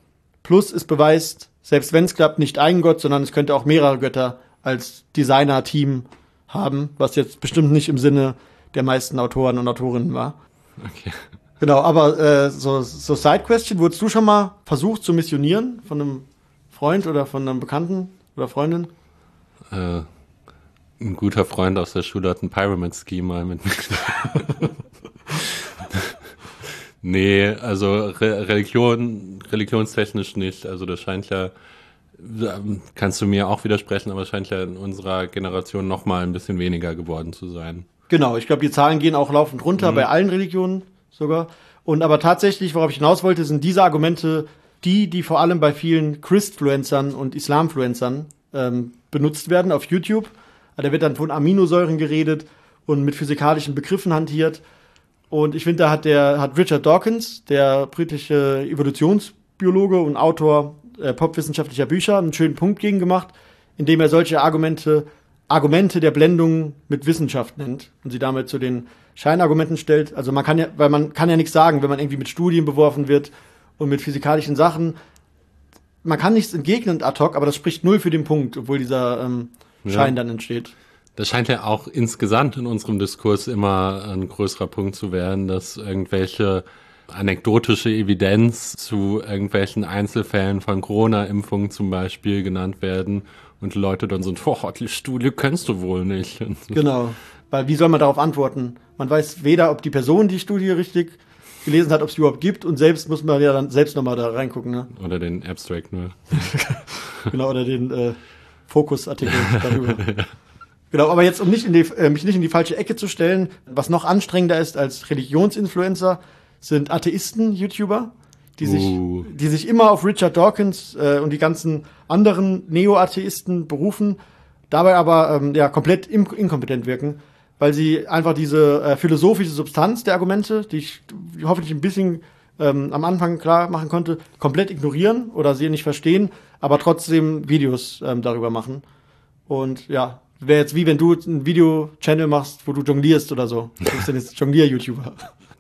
Plus es beweist, selbst wenn es klappt, nicht ein Gott, sondern es könnte auch mehrere Götter als Designer-Team haben, was jetzt bestimmt nicht im Sinne der meisten Autoren und Autorinnen war. Okay. Genau, aber äh, so, so Side-Question, wurdest du schon mal versucht zu missionieren von einem Freund oder von einem Bekannten oder Freundin? Äh, ein guter Freund aus der Schule hat ein Pyramid-Scheme mal mit mir. Nee, also Re- Religion, religionstechnisch nicht. Also das scheint ja, kannst du mir auch widersprechen, aber es scheint ja in unserer Generation noch mal ein bisschen weniger geworden zu sein. Genau, ich glaube, die Zahlen gehen auch laufend runter, Mhm. bei allen Religionen sogar. Und aber tatsächlich, worauf ich hinaus wollte, sind diese Argumente die, die vor allem bei vielen Christfluencern und Islamfluencern ähm, benutzt werden auf YouTube. Da wird dann von Aminosäuren geredet und mit physikalischen Begriffen hantiert. Und ich finde, da hat der hat Richard Dawkins, der britische Evolutionsbiologe und Autor äh, popwissenschaftlicher Bücher, einen schönen Punkt gegen gemacht, indem er solche Argumente Argumente der Blendung mit Wissenschaft nennt und sie damit zu den Scheinargumenten stellt. Also man kann ja, weil man kann ja nichts sagen, wenn man irgendwie mit Studien beworfen wird und mit physikalischen Sachen. Man kann nichts entgegnen ad hoc, aber das spricht null für den Punkt, obwohl dieser ähm, Schein Ja. dann entsteht. Das scheint ja auch insgesamt in unserem Diskurs immer ein größerer Punkt zu werden, dass irgendwelche anekdotische Evidenz zu irgendwelchen Einzelfällen von Corona-Impfungen zum Beispiel genannt werden und die Leute dann so, boah, die Studie kennst du wohl nicht. Und so. Genau. Weil wie soll man darauf antworten? Man weiß weder, ob die Person die Studie richtig gelesen hat, ob es die überhaupt gibt und selbst muss man ja dann selbst nochmal da reingucken, ne? Oder den Abstract nur. Genau, oder den äh, Fokusartikel darüber. Genau, aber jetzt, um nicht in die, äh, mich nicht in die falsche Ecke zu stellen, was noch anstrengender ist als Religionsinfluencer, sind Atheisten-YouTuber, die sich, Uh. die sich immer auf Richard Dawkins äh, und die ganzen anderen Neo-Atheisten berufen, dabei aber ähm, ja komplett im, inkompetent wirken, weil sie einfach diese äh, philosophische Substanz der Argumente, die ich hoffentlich ein bisschen ähm, am Anfang klar machen konnte, komplett ignorieren oder sie nicht verstehen, aber trotzdem Videos ähm, darüber machen. Und ja, wäre jetzt wie wenn du einen Video-Channel machst, wo du jonglierst oder so. Du bist dann jetzt Jonglier-YouTuber.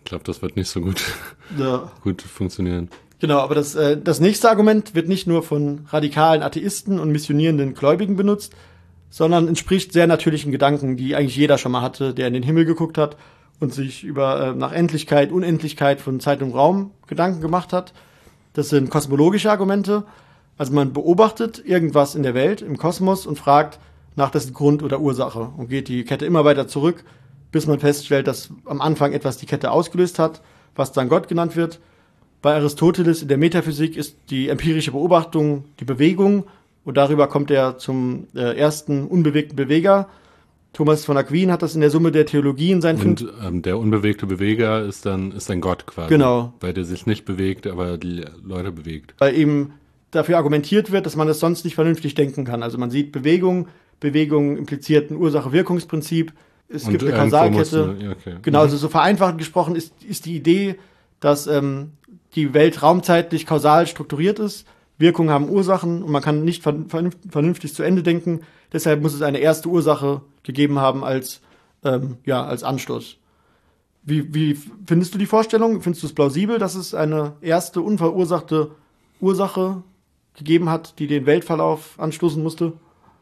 Ich glaube, das wird nicht so gut, Ja. gut funktionieren. Genau, aber das, äh, das nächste Argument wird nicht nur von radikalen Atheisten und missionierenden Gläubigen benutzt, sondern entspricht sehr natürlichen Gedanken, die eigentlich jeder schon mal hatte, der in den Himmel geguckt hat und sich über äh, nach Endlichkeit, Unendlichkeit von Zeit und Raum Gedanken gemacht hat. Das sind kosmologische Argumente. Also man beobachtet irgendwas in der Welt, im Kosmos und fragt nach dessen Grund oder Ursache und geht die Kette immer weiter zurück, bis man feststellt, dass am Anfang etwas die Kette ausgelöst hat, was dann Gott genannt wird. Bei Aristoteles in der Metaphysik ist die empirische Beobachtung die Bewegung und darüber kommt er zum äh, ersten unbewegten Beweger. Thomas von Aquin hat das in der Summe der Theologie in seinen fünf... Und ähm, der unbewegte Beweger ist dann, ist dann Gott quasi. Genau. Weil der sich nicht bewegt, aber die Leute bewegt. Weil eben dafür argumentiert wird, dass man das sonst nicht vernünftig denken kann. Also man sieht Bewegung, Bewegung impliziert ein Ursache-Wirkungsprinzip. Es Und gibt eine irgendwo Kausalkette. musste- ja, okay. Genau, also so vereinfacht gesprochen ist, ist die Idee, dass ähm, die Welt raumzeitlich kausal strukturiert ist. Wirkungen haben Ursachen und man kann nicht vernünftig, vernünftig zu Ende denken. Deshalb muss es eine erste Ursache gegeben haben als, ähm, ja, als Anstoß. Wie, wie findest du die Vorstellung? Findest du es plausibel, dass es eine erste unverursachte Ursache gegeben hat, die den Weltverlauf anstoßen musste?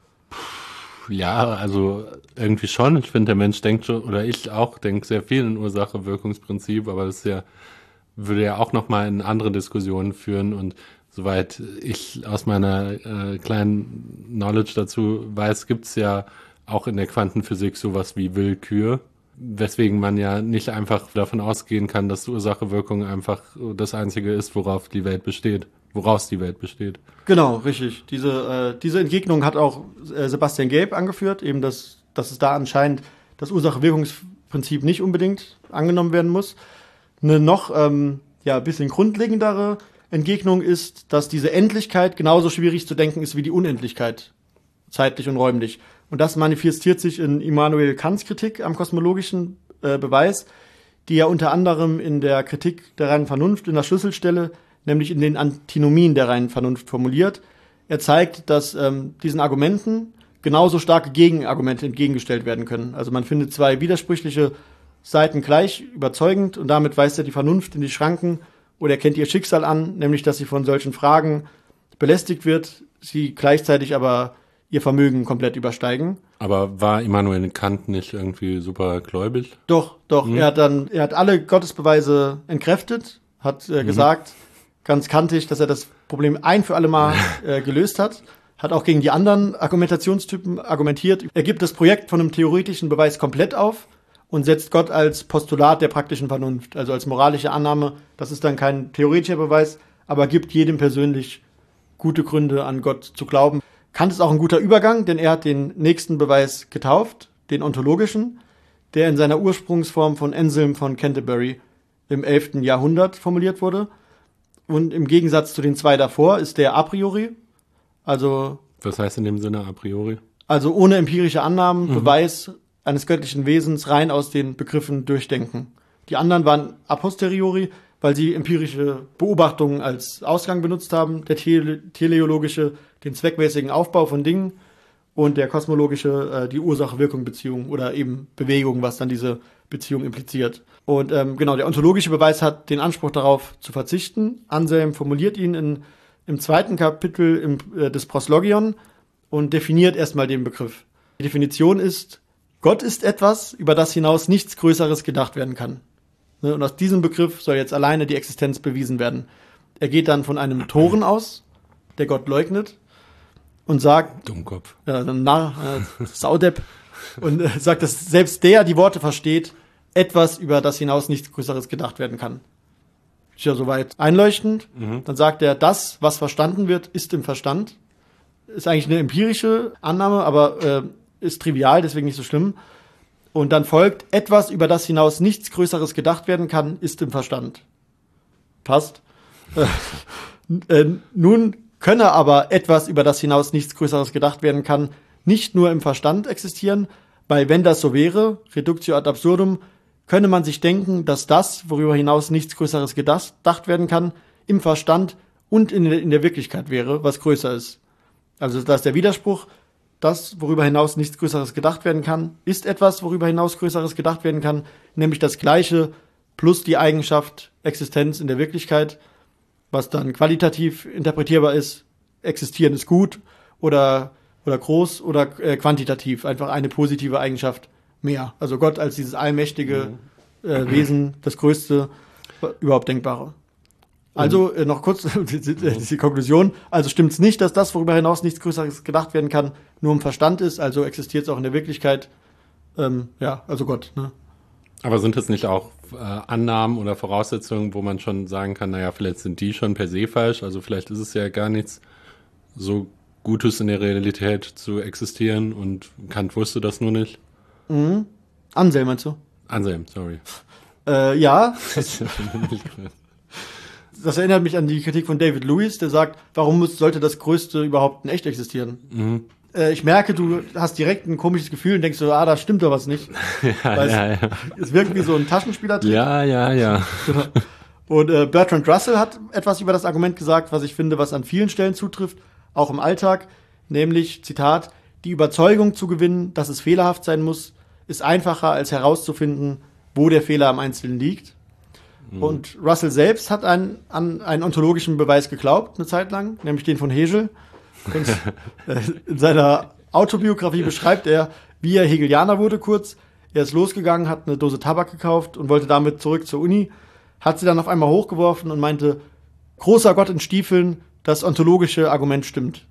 Ja, also irgendwie schon. Ich finde, der Mensch denkt schon, oder ich auch, denke sehr viel in Ursache-Wirkungsprinzip, aber das ist ja, würde ja auch nochmal in andere Diskussionen führen und soweit ich aus meiner äh, kleinen Knowledge dazu weiß, gibt's ja auch in der Quantenphysik sowas wie Willkür, weswegen man ja nicht einfach davon ausgehen kann, dass Ursache-Wirkung einfach das Einzige ist, worauf die Welt besteht, woraus die Welt besteht. Genau, richtig. Diese, äh, diese Entgegnung hat auch äh, Sebastian Gabe angeführt, eben dass, dass es da anscheinend das Ursache-Wirkungsprinzip nicht unbedingt angenommen werden muss. Eine noch ähm, ja, bisschen grundlegendere Entgegnung ist, dass diese Endlichkeit genauso schwierig zu denken ist wie die Unendlichkeit, zeitlich und räumlich. Und das manifestiert sich in Immanuel Kants Kritik am kosmologischen äh, Beweis, die er unter anderem in der Kritik der reinen Vernunft in der Schlüsselstelle, nämlich in den Antinomien der reinen Vernunft formuliert. Er zeigt, dass ähm, diesen Argumenten genauso starke Gegenargumente entgegengestellt werden können. Also man findet zwei widersprüchliche Seiten gleich überzeugend und damit weist er die Vernunft in die Schranken oder erkennt ihr Schicksal an, nämlich dass sie von solchen Fragen belästigt wird, sie gleichzeitig aber ihr Vermögen komplett übersteigen. Aber war Immanuel Kant nicht irgendwie super gläubig? Doch, doch. Mhm. Er hat dann, er hat alle Gottesbeweise entkräftet, hat äh, Mhm. gesagt, ganz kantig, dass er das Problem ein für alle Mal äh, gelöst hat. Hat auch gegen die anderen Argumentationstypen argumentiert. Er gibt das Projekt von einem theoretischen Beweis komplett auf und setzt Gott als Postulat der praktischen Vernunft, also als moralische Annahme. Das ist dann kein theoretischer Beweis, aber gibt jedem persönlich gute Gründe, an Gott zu glauben. Kant ist auch ein guter Übergang, denn er hat den nächsten Beweis getauft, den ontologischen, der in seiner Ursprungsform von Anselm von Canterbury im elften Jahrhundert formuliert wurde. Und im Gegensatz zu den zwei davor ist der a priori, also, Was heißt in dem Sinne a priori? also ohne empirische Annahmen, Mhm. Beweis eines göttlichen Wesens rein aus den Begriffen durchdenken. Die anderen waren a posteriori, weil sie empirische Beobachtungen als Ausgang benutzt haben, der tele- teleologische den zweckmäßigen Aufbau von Dingen und der kosmologische äh, die Ursache-Wirkung-Beziehung oder eben Bewegung, was dann diese Beziehung impliziert. Und ähm, genau, der ontologische Beweis hat den Anspruch darauf zu verzichten. Anselm formuliert ihn in, im zweiten Kapitel im, äh, des Proslogion und definiert erstmal den Begriff. Die Definition ist, Gott ist etwas, über das hinaus nichts Größeres gedacht werden kann. Ne, und aus diesem Begriff soll jetzt alleine die Existenz bewiesen werden. Er geht dann von einem Toren aus, der Gott leugnet, und sagt, Dummkopf. ja, so ein Narr, äh, Saudepp, und äh, sagt, dass selbst der die Worte versteht, etwas, über das hinaus nichts Größeres gedacht werden kann. Ist ja soweit einleuchtend. Mhm. Dann sagt er, das, was verstanden wird, ist im Verstand. Ist eigentlich eine empirische Annahme, aber äh, ist trivial, deswegen nicht so schlimm. Und dann folgt, etwas, über das hinaus nichts Größeres gedacht werden kann, ist im Verstand. Passt. Äh, äh, nun könne aber etwas, über das hinaus nichts Größeres gedacht werden kann, nicht nur im Verstand existieren, weil wenn das so wäre, reductio ad absurdum, könne man sich denken, dass das, worüber hinaus nichts Größeres gedacht werden kann, im Verstand und in der, in der Wirklichkeit wäre, was größer ist. Also da ist der Widerspruch, das, worüber hinaus nichts Größeres gedacht werden kann, ist etwas, worüber hinaus Größeres gedacht werden kann, nämlich das Gleiche plus die Eigenschaft Existenz in der Wirklichkeit, was dann qualitativ interpretierbar ist, existieren ist gut oder, oder groß oder äh, quantitativ, einfach eine positive Eigenschaft mehr. Also Gott als dieses allmächtige äh, Wesen, das größte, überhaupt Denkbare. Also äh, noch kurz die, die, die Konklusion. Also stimmt es nicht, dass das, worüber hinaus nichts Größeres gedacht werden kann, nur im Verstand ist, also existiert es auch in der Wirklichkeit. Ähm, ja, also Gott. Ne? Aber sind es nicht auch äh, Annahmen oder Voraussetzungen, wo man schon sagen kann, naja, vielleicht sind die schon per se falsch, also vielleicht ist es ja gar nichts so Gutes in der Realität zu existieren und Kant wusste das nur nicht? Mhm. Anselm meinst du? Anselm, sorry. Äh, ja. Das erinnert mich an die Kritik von David Lewis, der sagt, warum muss, sollte das Größte überhaupt in echt existieren? Mhm. Äh, ich merke, du hast direkt ein komisches Gefühl und denkst so, ah, da stimmt doch was nicht. ja, Weil ja, es, ja. es wirkt wie so ein Taschenspielertrick. Ja, ja, ja. Und äh, Bertrand Russell hat etwas über das Argument gesagt, was ich finde, was an vielen Stellen zutrifft, auch im Alltag, nämlich, Zitat, die Überzeugung zu gewinnen, dass es fehlerhaft sein muss, ist einfacher, als herauszufinden, wo der Fehler am Einzelnen liegt. Mhm. Und Russell selbst hat einen, an einen ontologischen Beweis geglaubt, eine Zeit lang, nämlich den von Hegel. Und äh, in seiner Autobiografie beschreibt er, wie er Hegelianer wurde kurz. Er ist losgegangen, hat eine Dose Tabak gekauft und wollte damit zurück zur Uni, hat sie dann auf einmal hochgeworfen und meinte, großer Gott in Stiefeln, das ontologische Argument stimmt.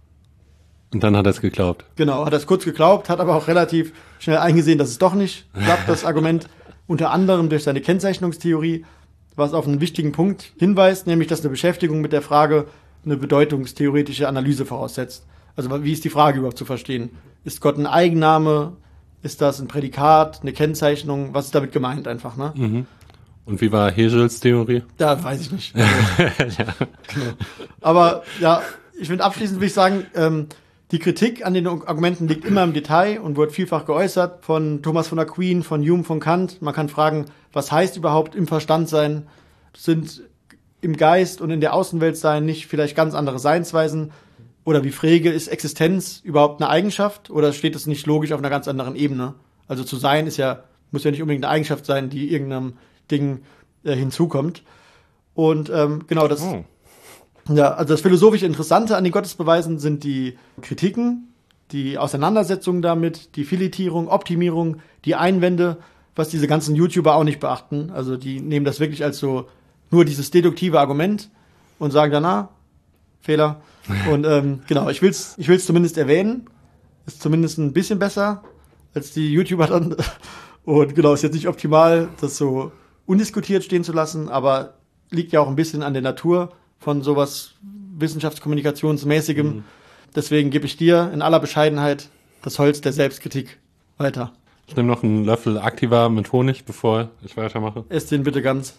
Und dann hat er es geglaubt. Genau, hat er es kurz geglaubt, hat aber auch relativ schnell eingesehen, dass es doch nicht klappt, das Argument. Unter anderem durch seine Kennzeichnungstheorie, was auf einen wichtigen Punkt hinweist, nämlich, dass eine Beschäftigung mit der Frage eine bedeutungstheoretische Analyse voraussetzt. Also wie ist die Frage überhaupt zu verstehen? Ist Gott ein Eigenname? Ist das ein Prädikat, eine Kennzeichnung? Was ist damit gemeint einfach, ne? Mhm. Und wie war Hegels Theorie? Da weiß ich nicht. Also, ja. Genau. Aber ja, ich finde abschließend will ich sagen, ähm, die Kritik an den Argumenten liegt immer im Detail und wird vielfach geäußert von Thomas von Aquin, von Hume, von Kant. Man kann fragen, was heißt überhaupt im Verstand sein? Sind im Geist und in der Außenwelt sein nicht vielleicht ganz andere Seinsweisen? Oder wie Frege, ist Existenz überhaupt eine Eigenschaft? Oder steht es nicht logisch auf einer ganz anderen Ebene? Also zu sein ist ja, muss ja nicht unbedingt eine Eigenschaft sein, die irgendeinem Ding äh, hinzukommt. Und ähm, genau das... Oh. Ja, also das philosophisch Interessante an den Gottesbeweisen sind die Kritiken, die Auseinandersetzungen damit, die Filetierung, Optimierung, die Einwände, was diese ganzen YouTuber auch nicht beachten. Also die nehmen das wirklich als so nur dieses deduktive Argument und sagen dann, na, Fehler. Und ähm, genau, ich will's, ich will's zumindest erwähnen. Ist zumindest ein bisschen besser als die YouTuber dann. Und genau, ist jetzt nicht optimal, das so undiskutiert stehen zu lassen, aber liegt ja auch ein bisschen an der Natur von sowas Wissenschaftskommunikationsmäßigem. Mhm. Deswegen gebe ich dir in aller Bescheidenheit das Holz der Selbstkritik weiter. Ich nehme noch einen Löffel Activa mit Honig, bevor ich weitermache. Ess den bitte ganz.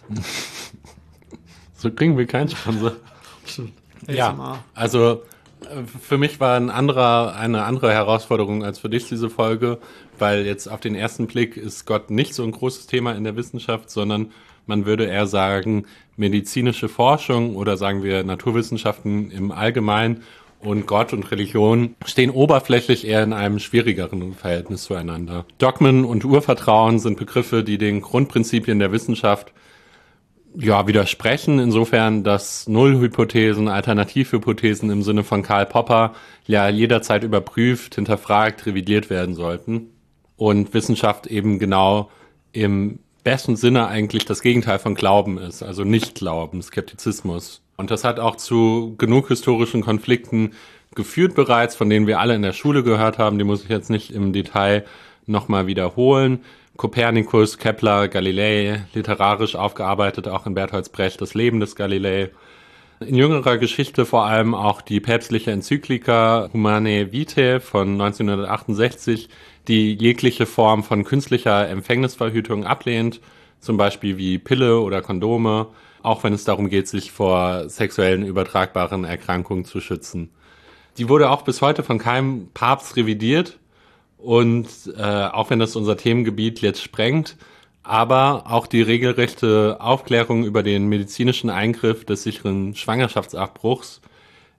So kriegen wir keinen Sponsor. Ja, also für mich war ein anderer, eine andere Herausforderung als für dich diese Folge, weil jetzt auf den ersten Blick ist Gott nicht so ein großes Thema in der Wissenschaft, sondern man würde eher sagen, medizinische Forschung oder sagen wir Naturwissenschaften im Allgemeinen und Gott und Religion stehen oberflächlich eher in einem schwierigeren Verhältnis zueinander. Dogmen und Urvertrauen sind Begriffe, die den Grundprinzipien der Wissenschaft ja widersprechen, insofern, dass Nullhypothesen, Alternativhypothesen im Sinne von Karl Popper ja jederzeit überprüft, hinterfragt, revidiert werden sollten und Wissenschaft eben genau im besten Sinne eigentlich das Gegenteil von Glauben ist, also Nicht-Glauben, Skeptizismus. Und das hat auch zu genug historischen Konflikten geführt bereits, von denen wir alle in der Schule gehört haben, die muss ich jetzt nicht im Detail nochmal wiederholen. Kopernikus, Kepler, Galilei, literarisch aufgearbeitet, auch in Bertolt Brecht, das Leben des Galilei. In jüngerer Geschichte vor allem auch die päpstliche Enzyklika Humanae Vitae von neunzehnhundertachtundsechzig, die jegliche Form von künstlicher Empfängnisverhütung ablehnt, zum Beispiel wie Pille oder Kondome, auch wenn es darum geht, sich vor sexuellen übertragbaren Erkrankungen zu schützen. Die wurde auch bis heute von keinem Papst revidiert und äh, auch wenn das unser Themengebiet jetzt sprengt, aber auch die regelrechte Aufklärung über den medizinischen Eingriff des sicheren Schwangerschaftsabbruchs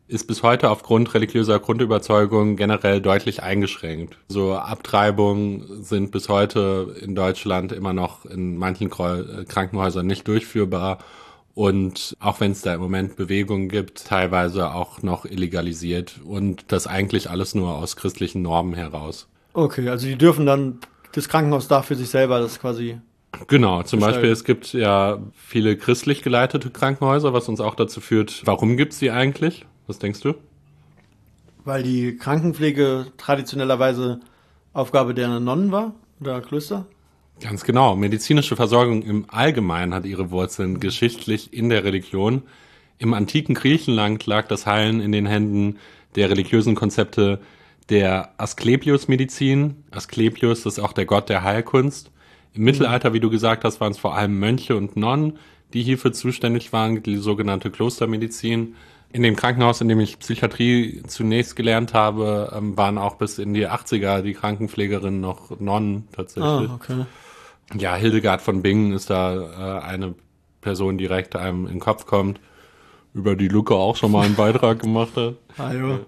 ist bis heute aufgrund religiöser Grundüberzeugung generell deutlich eingeschränkt. So Abtreibungen sind bis heute in Deutschland immer noch in manchen Krankenhäusern nicht durchführbar. Und auch wenn es da im Moment Bewegungen gibt, teilweise auch noch illegalisiert. Und das eigentlich alles nur aus christlichen Normen heraus. Okay, also die dürfen dann, das Krankenhaus darf für sich selber das quasi... Genau, zum Beispiel, es gibt ja viele christlich geleitete Krankenhäuser, was uns auch dazu führt, warum gibt's die eigentlich? Was denkst du? Weil die Krankenpflege traditionellerweise Aufgabe der Nonnen war oder Klöster? Ganz genau. Medizinische Versorgung im Allgemeinen hat ihre Wurzeln geschichtlich in der Religion. Im antiken Griechenland lag das Heilen in den Händen der religiösen Konzepte der Asklepios-Medizin. Asklepios ist auch der Gott der Heilkunst. Im Mittelalter, wie du gesagt hast, waren es vor allem Mönche und Nonnen, die hierfür zuständig waren, die sogenannte Klostermedizin. In dem Krankenhaus, in dem ich Psychiatrie zunächst gelernt habe, waren auch bis in die achtziger die Krankenpflegerinnen noch Nonnen tatsächlich. Ah, okay. Ja, Hildegard von Bingen ist da äh, eine Person, die direkt einem in den Kopf kommt, über die Luca auch schon mal einen Beitrag gemacht hat. Ah, ja.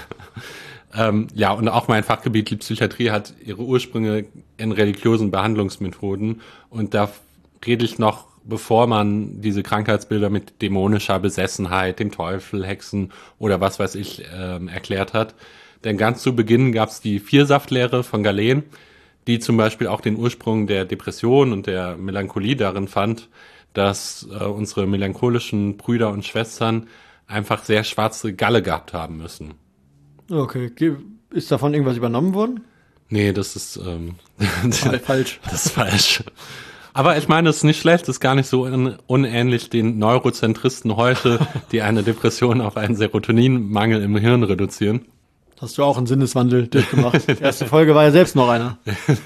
ähm, ja, und auch mein Fachgebiet, die Psychiatrie, hat ihre Ursprünge in religiösen Behandlungsmethoden. Und da rede ich noch, bevor man diese Krankheitsbilder mit dämonischer Besessenheit, dem Teufel, Hexen oder was weiß ich ähm, erklärt hat. Denn ganz zu Beginn gab es die Vielsaftlehre von Galen, die zum Beispiel auch den Ursprung der Depression und der Melancholie darin fand, dass äh, unsere melancholischen Brüder und Schwestern einfach sehr schwarze Galle gehabt haben müssen. Okay, ist davon irgendwas übernommen worden? Nee, das ist ähm, falsch. Das ist falsch. Aber ich meine, es ist nicht schlecht, es ist gar nicht so un- unähnlich den Neurozentristen heute, die eine Depression auf einen Serotoninmangel im Hirn reduzieren. Hast du auch einen Sinneswandel durchgemacht? Die erste Folge war ja selbst noch einer.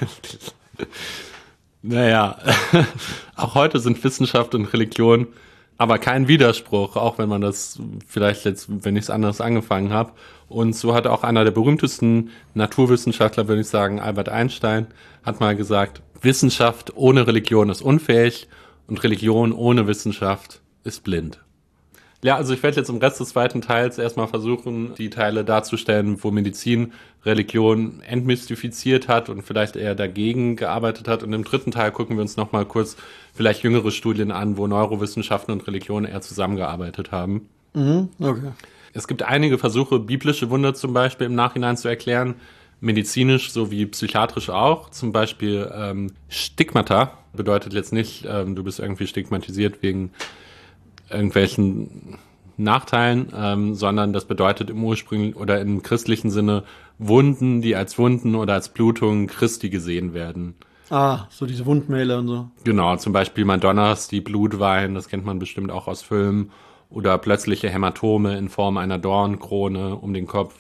Naja, auch heute sind Wissenschaft und Religion aber kein Widerspruch, auch wenn man das vielleicht jetzt, wenn ich es anders angefangen habe. Und so hat auch einer der berühmtesten Naturwissenschaftler, würde ich sagen, Albert Einstein, hat mal gesagt, Wissenschaft ohne Religion ist unfähig und Religion ohne Wissenschaft ist blind. Ja, also ich werde jetzt im Rest des zweiten Teils erstmal versuchen, die Teile darzustellen, wo Medizin Religion entmystifiziert hat und vielleicht eher dagegen gearbeitet hat. Und im dritten Teil gucken wir uns nochmal kurz vielleicht jüngere Studien an, wo Neurowissenschaften und Religion eher zusammengearbeitet haben. Mhm, okay. Es gibt einige Versuche, biblische Wunder zum Beispiel im Nachhinein zu erklären, medizinisch sowie psychiatrisch auch. Zum Beispiel ähm, Stigmata bedeutet jetzt nicht, ähm, du bist irgendwie stigmatisiert wegen irgendwelchen Nachteilen, ähm, sondern das bedeutet im ursprünglichen oder im christlichen Sinne Wunden, die als Wunden oder als Blutungen Christi gesehen werden. Ah, so diese Wundmäler und so. Genau, zum Beispiel Madonnas, die Blut weinen, das kennt man bestimmt auch aus Filmen. Oder plötzliche Hämatome in Form einer Dornkrone um den Kopf.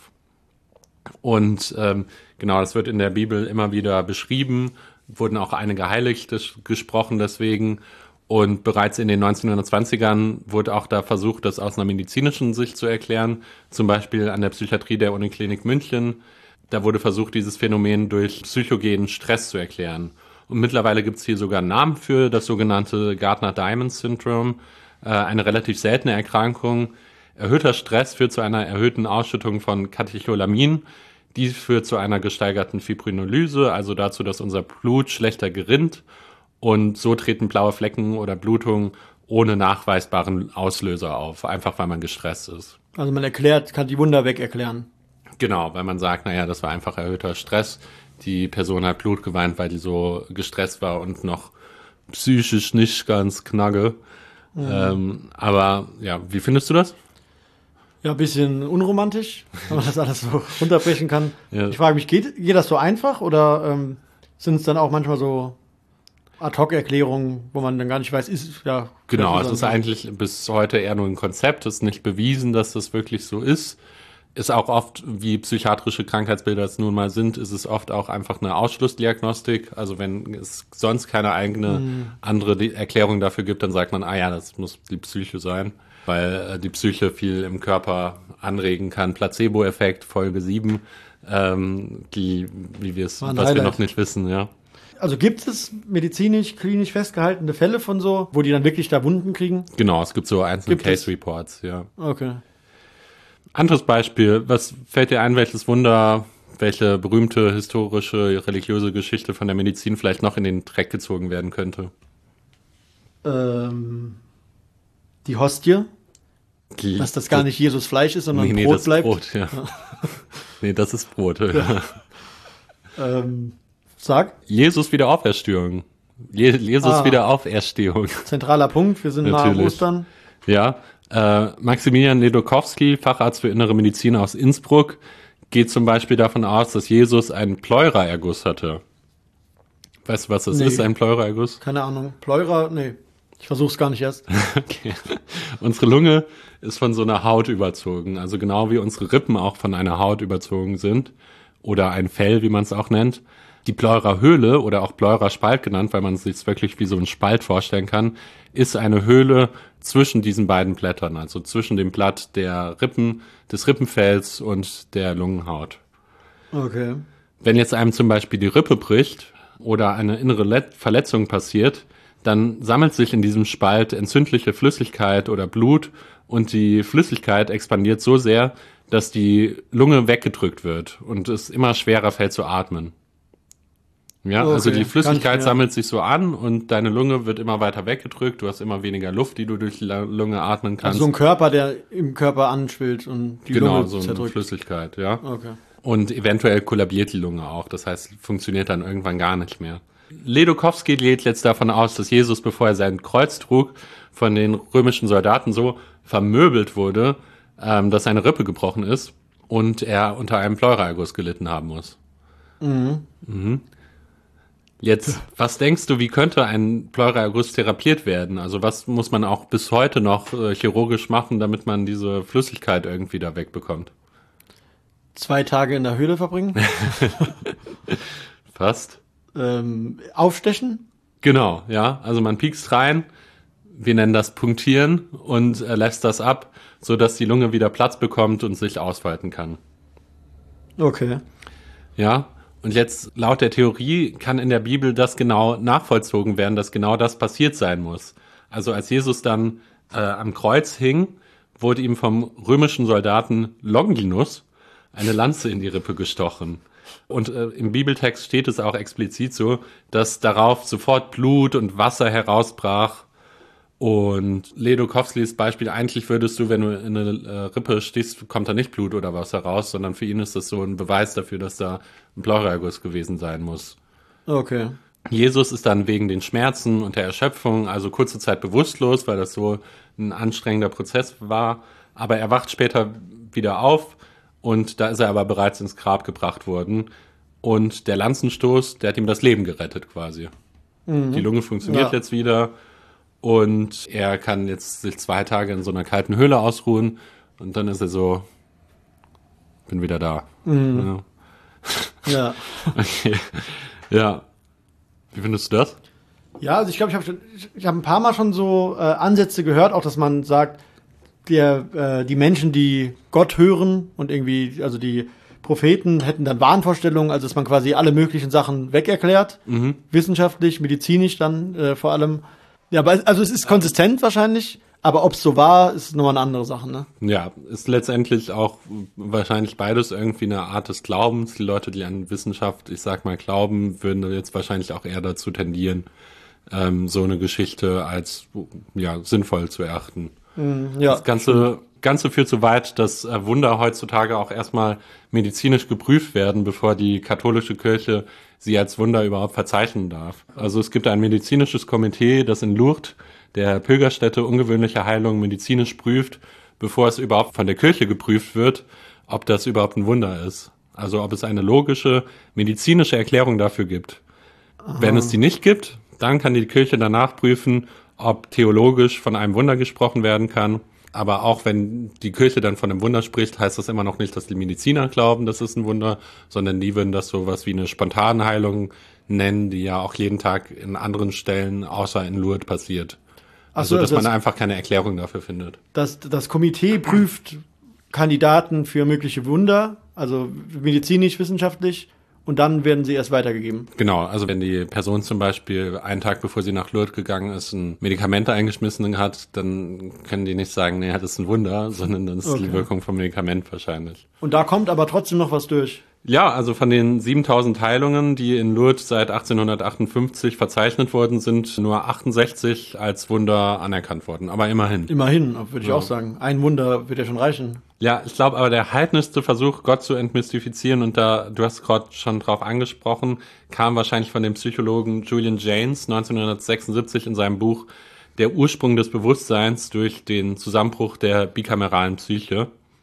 Und ähm, genau, das wird in der Bibel immer wieder beschrieben, wurden auch einige Heiligte gesprochen deswegen. Und bereits in den neunzehnhundertzwanzigern wurde auch da versucht, das aus einer medizinischen Sicht zu erklären. Zum Beispiel an der Psychiatrie der Uniklinik München. Da wurde versucht, dieses Phänomen durch psychogenen Stress zu erklären. Und mittlerweile gibt es hier sogar einen Namen für, das sogenannte Gardner-Diamond-Syndrom. Äh, eine relativ seltene Erkrankung. Erhöhter Stress führt zu einer erhöhten Ausschüttung von Katecholamin. Dies führt zu einer gesteigerten Fibrinolyse, also dazu, dass unser Blut schlechter gerinnt. Und so treten blaue Flecken oder Blutungen ohne nachweisbaren Auslöser auf, einfach weil man gestresst ist. Also man erklärt, kann die Wunder weg erklären. Genau, weil man sagt, naja, das war einfach erhöhter Stress. Die Person hat Blut geweint, weil die so gestresst war und noch psychisch nicht ganz knagge. Mhm. Ähm, aber ja, wie findest du das? Ja, ein bisschen unromantisch, wenn man das alles so runterbrechen kann. Ja. Ich frage mich, geht, geht das so einfach oder ähm, sind es dann auch manchmal so Ad-hoc-Erklärungen, wo man dann gar nicht weiß, ist ja. Genau, es ist eigentlich bis heute eher nur ein Konzept, es ist nicht bewiesen, dass das wirklich so ist. Ist auch oft, wie psychiatrische Krankheitsbilder es nun mal sind, ist es oft auch einfach eine Ausschlussdiagnostik. Also wenn es sonst keine eigene mhm. andere Erklärung dafür gibt, dann sagt man, ah ja, das muss die Psyche sein, weil äh, die Psyche viel im Körper anregen kann. Placebo-Effekt, Folge sieben, ähm, die, wie wir es, was Highlight. wir noch nicht wissen, ja. Also gibt es medizinisch, klinisch festgehaltene Fälle von so, wo die dann wirklich da Wunden kriegen? Genau, es gibt so einzelne gibt Case-Reports, ja. Okay. Anderes Beispiel, was fällt dir ein, welches Wunder, welche berühmte historische, religiöse Geschichte von der Medizin vielleicht noch in den Dreck gezogen werden könnte? Ähm, die Hostie, Die, dass das gar nicht Jesus Fleisch ist, sondern nee, nee, Brot das bleibt. Brot, ja. Nee, das ist Brot. Ja. Ähm, sag. Jesus Wiederauferstehung. Je, Jesus Ah. Wiederauferstehung. Zentraler Punkt, wir sind nah am Natürlich. Ostern. Ja, äh, Maximilian Ledokowski, Facharzt für Innere Medizin aus Innsbruck, geht zum Beispiel davon aus, dass Jesus einen Pleuraerguss hatte. Weißt du, was das Nee. ist, ein Pleuraerguss? Keine Ahnung. Pleura? Nee. Ich versuch's gar nicht erst. Okay. Unsere Lunge ist von so einer Haut überzogen, also genau wie unsere Rippen auch von einer Haut überzogen sind oder ein Fell, wie man es auch nennt. Die Pleurahöhle oder auch Pleuraspalt genannt, weil man es sich wirklich wie so ein Spalt vorstellen kann, ist eine Höhle zwischen diesen beiden Blättern, also zwischen dem Blatt der Rippen, des Rippenfells und der Lungenhaut. Okay. Wenn jetzt einem zum Beispiel die Rippe bricht oder eine innere Let- Verletzung passiert, dann sammelt sich in diesem Spalt entzündliche Flüssigkeit oder Blut und die Flüssigkeit expandiert so sehr, dass die Lunge weggedrückt wird und es immer schwerer fällt zu atmen. Ja, Okay, also die kann Flüssigkeit ich, ja. sammelt sich so an und deine Lunge wird immer weiter weggedrückt, du hast immer weniger Luft, die du durch die La- Lunge atmen kannst. Also so ein Körper, der im Körper anschwillt und die genau, Lunge so eine zerdrückt. Flüssigkeit, ja. Okay. Und eventuell kollabiert die Lunge auch. Das heißt, funktioniert dann irgendwann gar nicht mehr. Ledokowski geht jetzt davon aus, dass Jesus, bevor er sein Kreuz trug, von den römischen Soldaten so vermöbelt wurde, ähm, dass seine Rippe gebrochen ist und er unter einem Pleuraerguss gelitten haben muss. Mhm. Mhm. Jetzt, was denkst du, wie könnte ein Pleuraerguss therapiert werden? Also was muss man auch bis heute noch äh, chirurgisch machen, damit man diese Flüssigkeit irgendwie da wegbekommt? Zwei Tage in der Höhle verbringen. Fast. ähm, aufstechen. Genau, ja. Also man piekst rein, wir nennen das Punktieren und äh, lässt das ab, so dass die Lunge wieder Platz bekommt und sich ausweiten kann. Okay. Ja. Und jetzt laut der Theorie kann in der Bibel das genau nachvollzogen werden, dass genau das passiert sein muss. Also als Jesus dann äh, am Kreuz hing, wurde ihm vom römischen Soldaten Longinus eine Lanze in die Rippe gestochen. Und äh, im Bibeltext steht es auch explizit so, dass darauf sofort Blut und Wasser herausbrach. Und Ledokowskis Beispiel, eigentlich würdest du, wenn du in eine äh, Rippe stichst, kommt da nicht Blut oder Wasser raus, sondern für ihn ist das so ein Beweis dafür, dass da ein Pleuraerguss gewesen sein muss. Okay. Jesus ist dann wegen den Schmerzen und der Erschöpfung also kurze Zeit bewusstlos, weil das so ein anstrengender Prozess war. Aber er wacht später wieder auf und da ist er aber bereits ins Grab gebracht worden. Und der Lanzenstoß, der hat ihm das Leben gerettet quasi. Mhm. Die Lunge funktioniert Ja. jetzt wieder und er kann jetzt sich zwei Tage in so einer kalten Höhle ausruhen und dann ist er so, bin wieder da. Mhm. Ja. Ja. Okay. Ja. Wie findest du das? Ja, also ich glaube, ich habe schon, ich, ich habe ein paar Mal schon so äh, Ansätze gehört, auch dass man sagt, der, äh, die Menschen, die Gott hören und irgendwie, also die Propheten hätten dann Wahnvorstellungen, also dass man quasi alle möglichen Sachen wegerklärt, Mhm. wissenschaftlich, medizinisch dann äh, vor allem. Ja, aber es- also es ist konsistent wahrscheinlich, aber ob es so war, ist nochmal eine andere Sache, ne? Ja, ist letztendlich auch wahrscheinlich beides irgendwie eine Art des Glaubens. Die Leute, die an Wissenschaft, ich sag mal, glauben, würden jetzt wahrscheinlich auch eher dazu tendieren, ähm, so eine Geschichte als ja sinnvoll zu erachten. Ja. Das Ganze, Ganze führt so weit, dass äh, Wunder heutzutage auch erstmal medizinisch geprüft werden, bevor die katholische Kirche sie als Wunder überhaupt verzeichnen darf. Also es gibt ein medizinisches Komitee, das in Lourdes, der Pilgerstätte, ungewöhnliche Heilungen medizinisch prüft, bevor es überhaupt von der Kirche geprüft wird, ob das überhaupt ein Wunder ist. Also ob es eine logische medizinische Erklärung dafür gibt. Wenn es die nicht gibt, dann kann die Kirche danach prüfen, ob theologisch von einem Wunder gesprochen werden kann. Aber auch wenn die Kirche dann von einem Wunder spricht, heißt das immer noch nicht, dass die Mediziner glauben, das ist ein Wunder, sondern die würden das sowas wie eine Spontanheilung nennen, die ja auch jeden Tag in anderen Stellen außer in Lourdes passiert. Also, so, dass also man das- einfach keine Erklärung dafür findet. Das, das Komitee prüft Kandidaten für mögliche Wunder, also medizinisch, wissenschaftlich, und dann werden sie erst weitergegeben. Genau, also wenn die Person zum Beispiel einen Tag bevor sie nach Lourdes gegangen ist, ein Medikament eingeschmissen hat, dann können die nicht sagen, nee, das ist ein Wunder, sondern das ist okay. Die Wirkung vom Medikament wahrscheinlich. Und da kommt aber trotzdem noch was durch. Ja, also von den siebentausend Heilungen, die in Lourdes seit achtzehnhundertachtundfünfzig verzeichnet worden sind, nur achtundsechzig als Wunder anerkannt worden. Aber immerhin. Immerhin, würde ich ja. auch sagen. Ein Wunder wird ja schon reichen. Ja, ich glaube aber der heidnischste Versuch, Gott zu entmystifizieren, und da, du hast gerade schon drauf angesprochen, kam wahrscheinlich von dem Psychologen Julian Jaynes neunzehnhundertsechsundsiebzig in seinem Buch Der Ursprung des Bewusstseins durch den Zusammenbruch der bikameralen Psyche.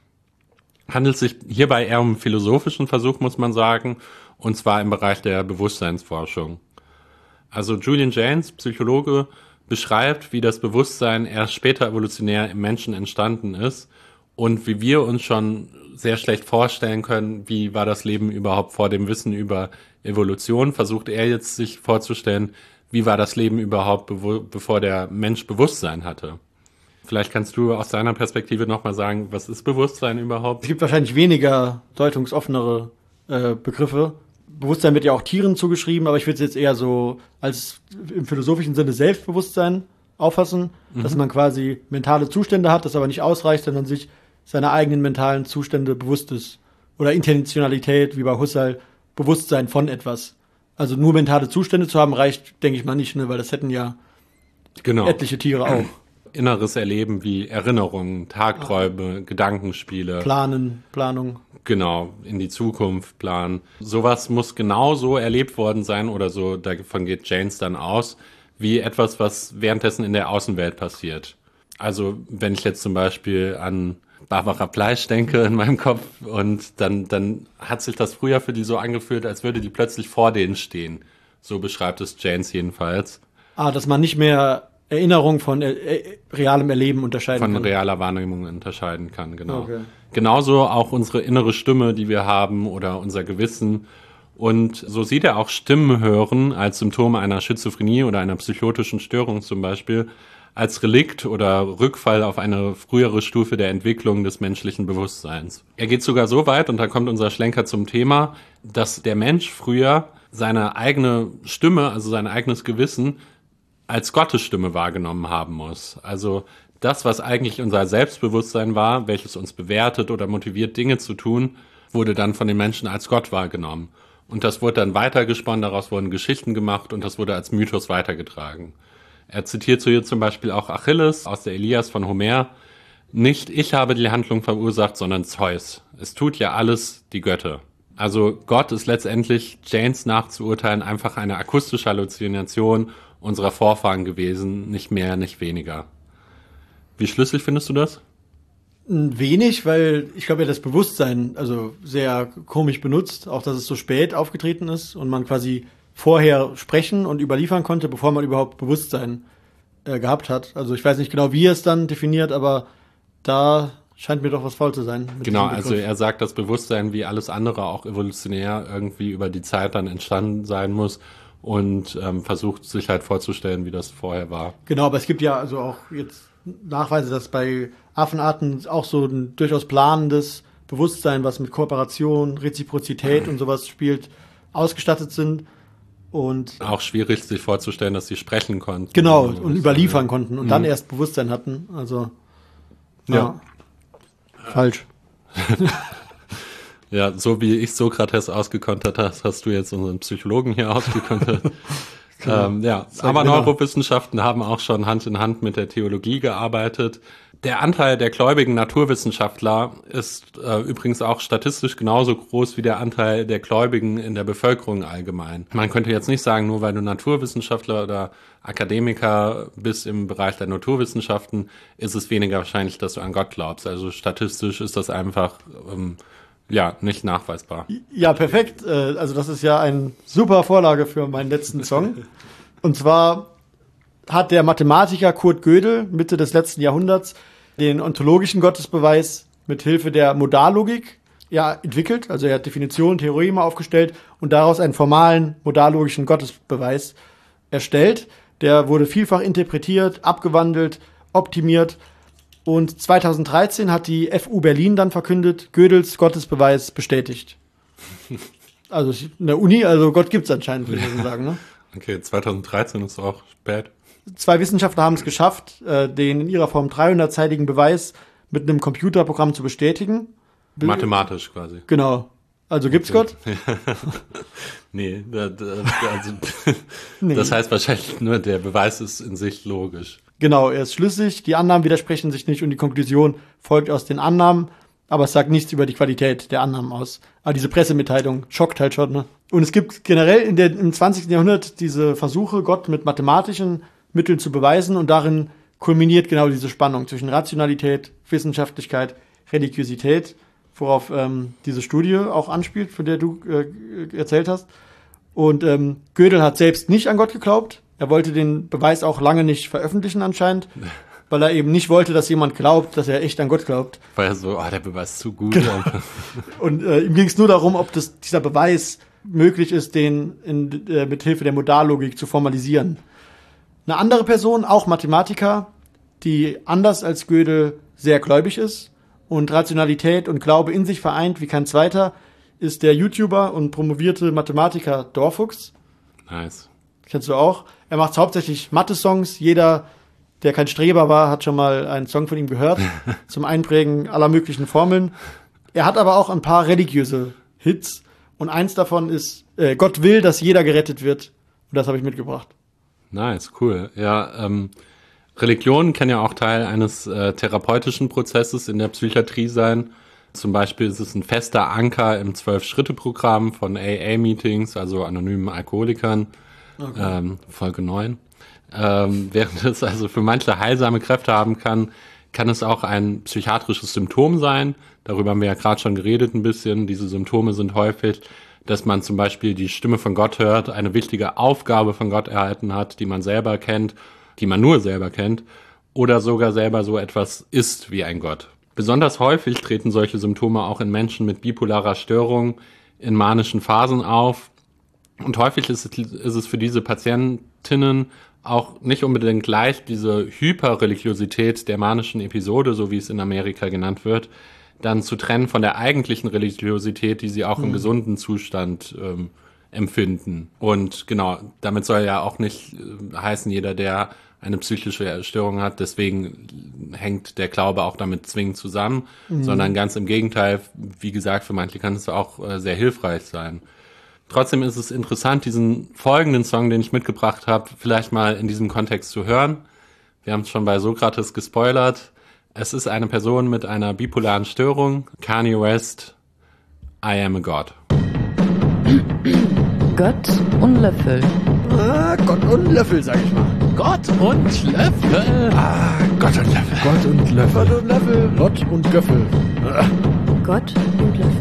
Handelt sich hierbei eher um einen philosophischen Versuch, muss man sagen, und zwar im Bereich der Bewusstseinsforschung. Also Julian Jaynes, Psychologe, beschreibt, wie das Bewusstsein erst später evolutionär im Menschen entstanden ist und wie wir uns schon sehr schlecht vorstellen können, wie war das Leben überhaupt vor dem Wissen über Evolution, versucht er jetzt sich vorzustellen, wie war das Leben überhaupt, bewo- bevor der Mensch Bewusstsein hatte. Vielleicht kannst du aus deiner Perspektive nochmal sagen, was ist Bewusstsein überhaupt? Es gibt wahrscheinlich weniger deutungsoffenere äh, Begriffe. Bewusstsein wird ja auch Tieren zugeschrieben, aber ich würde es jetzt eher so als im philosophischen Sinne Selbstbewusstsein auffassen, mhm. dass man quasi mentale Zustände hat, das aber nicht ausreicht, sondern sich seiner eigenen mentalen Zustände bewusst ist. Oder Intentionalität, wie bei Husserl, Bewusstsein von etwas. Also nur mentale Zustände zu haben, reicht, denke ich mal, nicht, ne, weil das hätten ja genau. etliche Tiere auch. Inneres Erleben wie Erinnerungen, Tagträume, ah. Gedankenspiele. Planen, Planung. Genau, in die Zukunft planen. Sowas muss genauso erlebt worden sein, oder so, davon geht Jaynes dann aus, wie etwas, was währenddessen in der Außenwelt passiert. Also wenn ich jetzt zum Beispiel an Barbara Fleisch denke in meinem Kopf, und dann, dann hat sich das früher für die so angefühlt, als würde die plötzlich vor denen stehen. So beschreibt es Jaynes jedenfalls. Ah, dass man nicht mehr Erinnerung von äh, realem Erleben unterscheiden von kann. Von realer Wahrnehmung unterscheiden kann, genau. Okay. Genauso auch unsere innere Stimme, die wir haben, oder unser Gewissen. Und so sieht er auch Stimmen hören als Symptom einer Schizophrenie oder einer psychotischen Störung zum Beispiel, als Relikt oder Rückfall auf eine frühere Stufe der Entwicklung des menschlichen Bewusstseins. Er geht sogar so weit, und da kommt unser Schlenker zum Thema, dass der Mensch früher seine eigene Stimme, also sein eigenes Gewissen, als Gottes Stimme wahrgenommen haben muss. Also das, was eigentlich unser Selbstbewusstsein war, welches uns bewertet oder motiviert, Dinge zu tun, wurde dann von den Menschen als Gott wahrgenommen. Und das wurde dann weitergesponnen, daraus wurden Geschichten gemacht und das wurde als Mythos weitergetragen. Er zitiert so hier zum Beispiel auch Achilles aus der Ilias von Homer. Nicht ich habe die Handlung verursacht, sondern Zeus. Es tut ja alles die Götter. Also Gott ist letztendlich, Jaynes nachzuurteilen, einfach eine akustische Halluzination unserer Vorfahren gewesen, nicht mehr, nicht weniger. Wie schlüssig findest du das? Wenig, weil ich glaube ja, das Bewusstsein also sehr komisch benutzt, auch dass es so spät aufgetreten ist und man quasi vorher sprechen und überliefern konnte, bevor man überhaupt Bewusstsein äh, gehabt hat. Also ich weiß nicht genau, wie er es dann definiert, aber da scheint mir doch was faul zu sein. Genau, also er sagt, dass Bewusstsein wie alles andere auch evolutionär irgendwie über die Zeit dann entstanden sein muss und ähm, versucht sich halt vorzustellen, wie das vorher war. Genau, aber es gibt ja also auch jetzt Nachweise, dass bei Affenarten auch so ein durchaus planendes Bewusstsein, was mit Kooperation, Reziprozität und sowas spielt, ausgestattet sind. Und auch schwierig, sich vorzustellen, dass sie sprechen konnten. Genau, und überliefern ja. konnten und mhm. dann erst Bewusstsein hatten. Also, ja. ja. Falsch. Ja, so wie ich Sokrates ausgekontert habe, hast du jetzt unseren Psychologen hier ausgekontert. Genau. Ähm, ja, aber genau. Neurowissenschaften haben auch schon Hand in Hand mit der Theologie gearbeitet. Der Anteil der gläubigen Naturwissenschaftler ist äh, übrigens auch statistisch genauso groß wie der Anteil der Gläubigen in der Bevölkerung allgemein. Man könnte jetzt nicht sagen, nur weil du Naturwissenschaftler oder Akademiker bist im Bereich der Naturwissenschaften, ist es weniger wahrscheinlich, dass du an Gott glaubst. Also statistisch ist das einfach ähm, ja nicht nachweisbar. Ja, perfekt. Also das ist ja eine super Vorlage für meinen letzten Song. Und zwar hat der Mathematiker Kurt Gödel Mitte des letzten Jahrhunderts den ontologischen Gottesbeweis mit Hilfe der Modallogik ja, entwickelt. Also er hat Definitionen, Theoreme aufgestellt und daraus einen formalen modallogischen Gottesbeweis erstellt. Der wurde vielfach interpretiert, abgewandelt, optimiert. Und zweitausenddreizehn hat die F U Berlin dann verkündet, Gödels Gottesbeweis bestätigt. Also in der Uni, also Gott gibt's anscheinend, würde ich sagen. Ne? Okay, zwanzig dreizehn ist auch spät. Zwei Wissenschaftler haben es geschafft, äh, den in ihrer Form dreihundertseitigen Beweis mit einem Computerprogramm zu bestätigen. Mathematisch quasi. Genau. Also gibt's Okay. Gott? Nee, da, da, also, Nee. das heißt wahrscheinlich nur, der Beweis ist in sich logisch. Genau, er ist schlüssig, die Annahmen widersprechen sich nicht und die Konklusion folgt aus den Annahmen, aber es sagt nichts über die Qualität der Annahmen aus. Aber diese Pressemitteilung schockt halt schon, ne? Und es gibt generell in der, im zwanzigsten Jahrhundert diese Versuche, Gott mit mathematischen Mitteln zu beweisen und darin kulminiert genau diese Spannung zwischen Rationalität, Wissenschaftlichkeit, Religiosität, worauf ähm, diese Studie auch anspielt, von der du äh, erzählt hast. Und ähm, Gödel hat selbst nicht an Gott geglaubt. Er wollte den Beweis auch lange nicht veröffentlichen anscheinend, weil er eben nicht wollte, dass jemand glaubt, dass er echt an Gott glaubt. Weil er so, oh, der Beweis ist zu gut. Genau. Und äh, ihm ging es nur darum, ob das, dieser Beweis möglich ist, den in, äh, mit Hilfe der Modallogik zu formalisieren. Eine andere Person, auch Mathematiker, die anders als Gödel sehr gläubig ist und Rationalität und Glaube in sich vereint wie kein zweiter, ist der YouTuber und promovierte Mathematiker Dorfuchs. Nice. Kennst du auch? Er macht hauptsächlich Mathe-Songs. Jeder, der kein Streber war, hat schon mal einen Song von ihm gehört. Zum Einprägen aller möglichen Formeln. Er hat aber auch ein paar religiöse Hits. Und eins davon ist, äh, Gott will, dass jeder gerettet wird. Und das habe ich mitgebracht. Nice, cool. Ja, ähm, Religion kann ja auch Teil eines äh, therapeutischen Prozesses in der Psychiatrie sein. Zum Beispiel ist es ein fester Anker im Zwölf-Schritte-Programm von A A-Meetings, also anonymen Alkoholikern, okay. ähm, Folge neun. Ähm, während es also für manche heilsame Kräfte haben kann, kann es auch ein psychiatrisches Symptom sein. Darüber haben wir ja gerade schon geredet ein bisschen. Diese Symptome sind häufig, dass man zum Beispiel die Stimme von Gott hört, eine wichtige Aufgabe von Gott erhalten hat, die man selber kennt, die man nur selber kennt, oder sogar selber so etwas ist wie ein Gott. Besonders häufig treten solche Symptome auch in Menschen mit bipolarer Störung in manischen Phasen auf. Und häufig ist es, ist es für diese Patientinnen auch nicht unbedingt gleich diese Hyperreligiosität der manischen Episode, so wie es in Amerika genannt wird, dann zu trennen von der eigentlichen Religiosität, die sie auch mhm. im gesunden Zustand ähm, empfinden. Und genau, damit soll ja auch nicht äh, heißen, jeder, der eine psychische Störung hat, deswegen hängt der Glaube auch damit zwingend zusammen, mhm. sondern ganz im Gegenteil, wie gesagt, für manche kann es auch äh, sehr hilfreich sein. Trotzdem ist es interessant, diesen folgenden Song, den ich mitgebracht habe, vielleicht mal in diesem Kontext zu hören. Wir haben es schon bei Sokrates gespoilert. Es ist eine Person mit einer bipolaren Störung. Kanye West, I am a God. Gott und Löffel. Ah, Gott und Löffel, sag ich mal. Gott und Löffel. Ah, Gott und Löffel. Gott und Löffel. Gott und Löffel. Gott und Göffel. Ah. Gott und Löffel.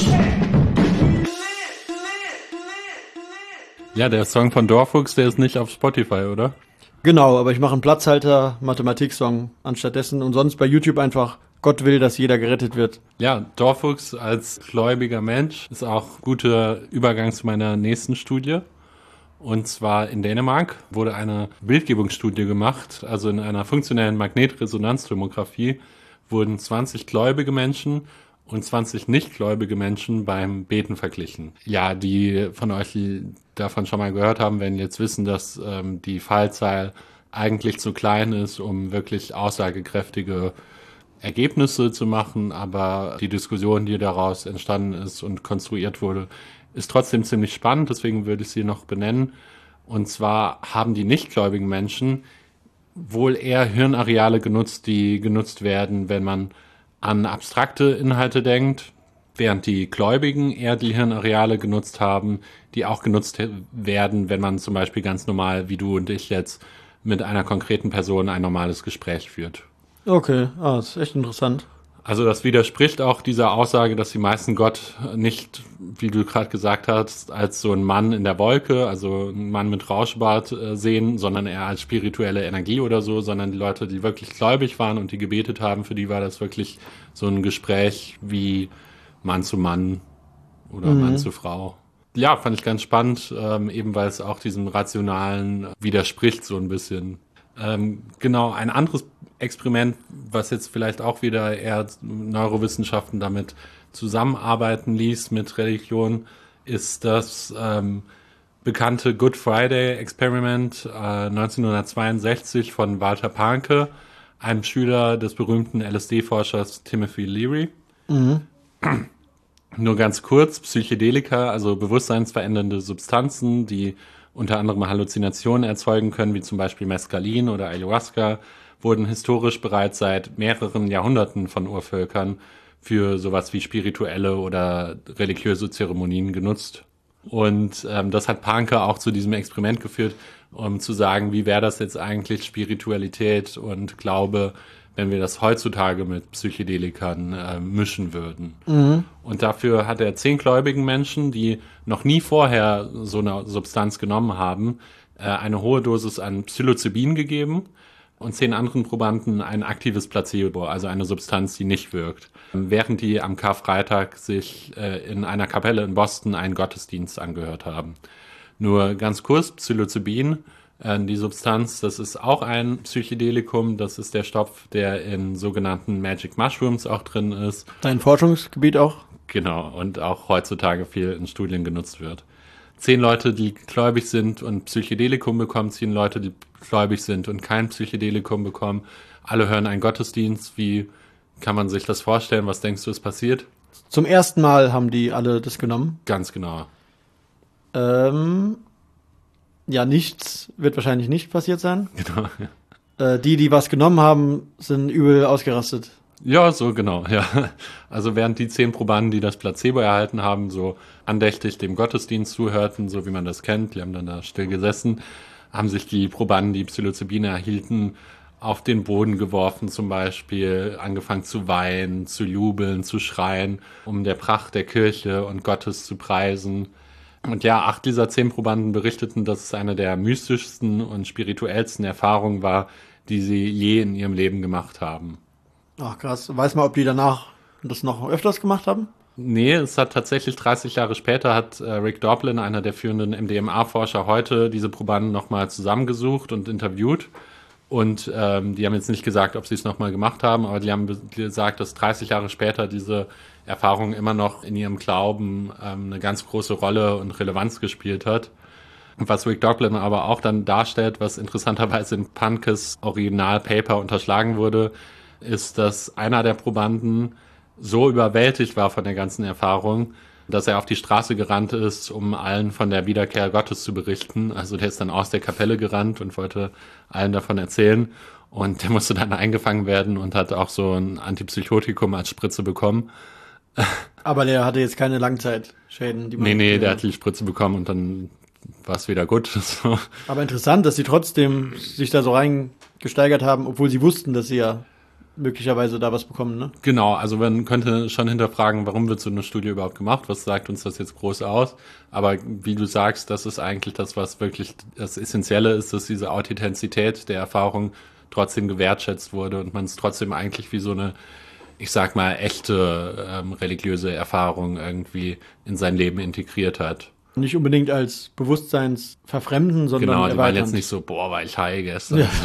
Ja, der Song von Dorfuchs, der ist nicht auf Spotify, oder? Genau, aber ich mache einen Platzhalter-Mathematik-Song anstattdessen und sonst bei YouTube einfach Gott will, dass jeder gerettet wird. Ja, Dorfuchs als gläubiger Mensch ist auch guter Übergang zu meiner nächsten Studie. Und zwar in Dänemark wurde eine Bildgebungsstudie gemacht, also in einer funktionellen Magnetresonanztomographie wurden zwanzig gläubige Menschen und zwanzig nichtgläubige Menschen beim Beten verglichen. Ja, die von euch, die davon schon mal gehört haben, werden jetzt wissen, dass ähm, die Fallzahl eigentlich zu klein ist, um wirklich aussagekräftige Ergebnisse zu machen, aber die Diskussion, die daraus entstanden ist und konstruiert wurde, ist trotzdem ziemlich spannend, deswegen würde ich sie noch benennen. Und zwar haben die nichtgläubigen Menschen wohl eher Hirnareale genutzt, die genutzt werden, wenn man an abstrakte Inhalte denkt, während die Gläubigen eher die Hirnareale genutzt haben, die auch genutzt werden, wenn man zum Beispiel ganz normal, wie du und ich jetzt, mit einer konkreten Person ein normales Gespräch führt. Okay, ah, das ist echt interessant. Also das widerspricht auch dieser Aussage, dass die meisten Gott nicht, wie du gerade gesagt hast, als so ein Mann in der Wolke, also ein Mann mit Rauschbart äh, sehen, sondern eher als spirituelle Energie oder so, sondern die Leute, die wirklich gläubig waren und die gebetet haben, für die war das wirklich so ein Gespräch wie Mann zu Mann oder mhm. Mann zu Frau. Ja, fand ich ganz spannend, ähm, eben weil es auch diesem Rationalen widerspricht so ein bisschen. Ähm, genau, ein anderes Experiment, was jetzt vielleicht auch wieder eher Neurowissenschaften damit zusammenarbeiten ließ mit Religion, ist das ähm, bekannte Good Friday Experiment äh, neunzehnhundertzweiundsechzig von Walter Pahnke, einem Schüler des berühmten L S D-Forschers Timothy Leary. Mhm. Nur ganz kurz, Psychedelika, also bewusstseinsverändernde Substanzen, die unter anderem Halluzinationen erzeugen können, wie zum Beispiel Mescalin oder Ayahuasca, wurden historisch bereits seit mehreren Jahrhunderten von Urvölkern für sowas wie spirituelle oder religiöse Zeremonien genutzt. Und ähm, das hat Pahnke auch zu diesem Experiment geführt, um zu sagen, wie wäre das jetzt eigentlich Spiritualität und Glaube, wenn wir das heutzutage mit Psychedelikern äh, mischen würden. Mhm. Und dafür hat er zehn gläubigen Menschen, die noch nie vorher so eine Substanz genommen haben, äh, eine hohe Dosis an Psilocybin gegeben und zehn anderen Probanden ein aktives Placebo, also eine Substanz, die nicht wirkt. Während die am Karfreitag sich äh, in einer Kapelle in Boston einen Gottesdienst angehört haben. Nur ganz kurz, Psilocybin, äh, die Substanz, das ist auch ein Psychedelikum, das ist der Stoff, der in sogenannten Magic Mushrooms auch drin ist. Dein Forschungsgebiet auch? Genau, und auch heutzutage viel in Studien genutzt wird. Zehn Leute, die gläubig sind und Psychedelikum bekommen, zehn Leute, die gläubig sind und kein Psychedelikum bekommen. Alle hören einen Gottesdienst. Wie kann man sich das vorstellen? Was denkst du, ist passiert? Zum ersten Mal haben die alle das genommen? Ganz genau. Ähm, ja, nichts wird wahrscheinlich nicht passiert sein. Genau, ja. Äh, die, die was genommen haben, sind übel ausgerastet. Ja, so genau, ja. Also während die zehn Probanden, die das Placebo erhalten haben, so andächtig dem Gottesdienst zuhörten, so wie man das kennt, die haben dann da still gesessen, haben sich die Probanden, die Psilocybin erhielten, auf den Boden geworfen zum Beispiel, angefangen zu weinen, zu jubeln, zu schreien, um der Pracht der Kirche und Gottes zu preisen. Und ja, acht dieser zehn Probanden berichteten, dass es eine der mystischsten und spirituellsten Erfahrungen war, die sie je in ihrem Leben gemacht haben. Ach krass, weiß man, ob die danach das noch öfters gemacht haben? Nee, es hat tatsächlich dreißig Jahre später hat äh, Rick Doblin, einer der führenden M D M A-Forscher heute, diese Probanden nochmal zusammengesucht und interviewt. Und ähm, die haben jetzt nicht gesagt, ob sie es nochmal gemacht haben, aber die haben gesagt, dass dreißig Jahre später diese Erfahrung immer noch in ihrem Glauben ähm, eine ganz große Rolle und Relevanz gespielt hat. Und was Rick Doblin aber auch dann darstellt, was interessanterweise in Pahnkes Originalpaper unterschlagen wurde, ist, dass einer der Probanden so überwältigt war von der ganzen Erfahrung, dass er auf die Straße gerannt ist, um allen von der Wiederkehr Gottes zu berichten. Also der ist dann aus der Kapelle gerannt und wollte allen davon erzählen. Und der musste dann eingefangen werden und hat auch so ein Antipsychotikum als Spritze bekommen. Aber der hatte jetzt keine Langzeitschäden. Die man nee, nee, der hat die Spritze bekommen und dann war es wieder gut. So. Aber interessant, dass sie trotzdem sich da so reingesteigert haben, obwohl sie wussten, dass sie ja möglicherweise da was bekommen, ne? Genau, also man könnte schon hinterfragen, warum wird so eine Studie überhaupt gemacht? Was sagt uns das jetzt groß aus? Aber wie du sagst, das ist eigentlich das, was wirklich das Essentielle ist, dass diese Authentizität der Erfahrung trotzdem gewertschätzt wurde und man es trotzdem eigentlich wie so eine, ich sag mal, echte ähm, religiöse Erfahrung irgendwie in sein Leben integriert hat. Nicht unbedingt als Bewusstseinsverfremden, sondern genau, die waren erweiternd. jetzt nicht so, boah, war ich high gestern. Ja.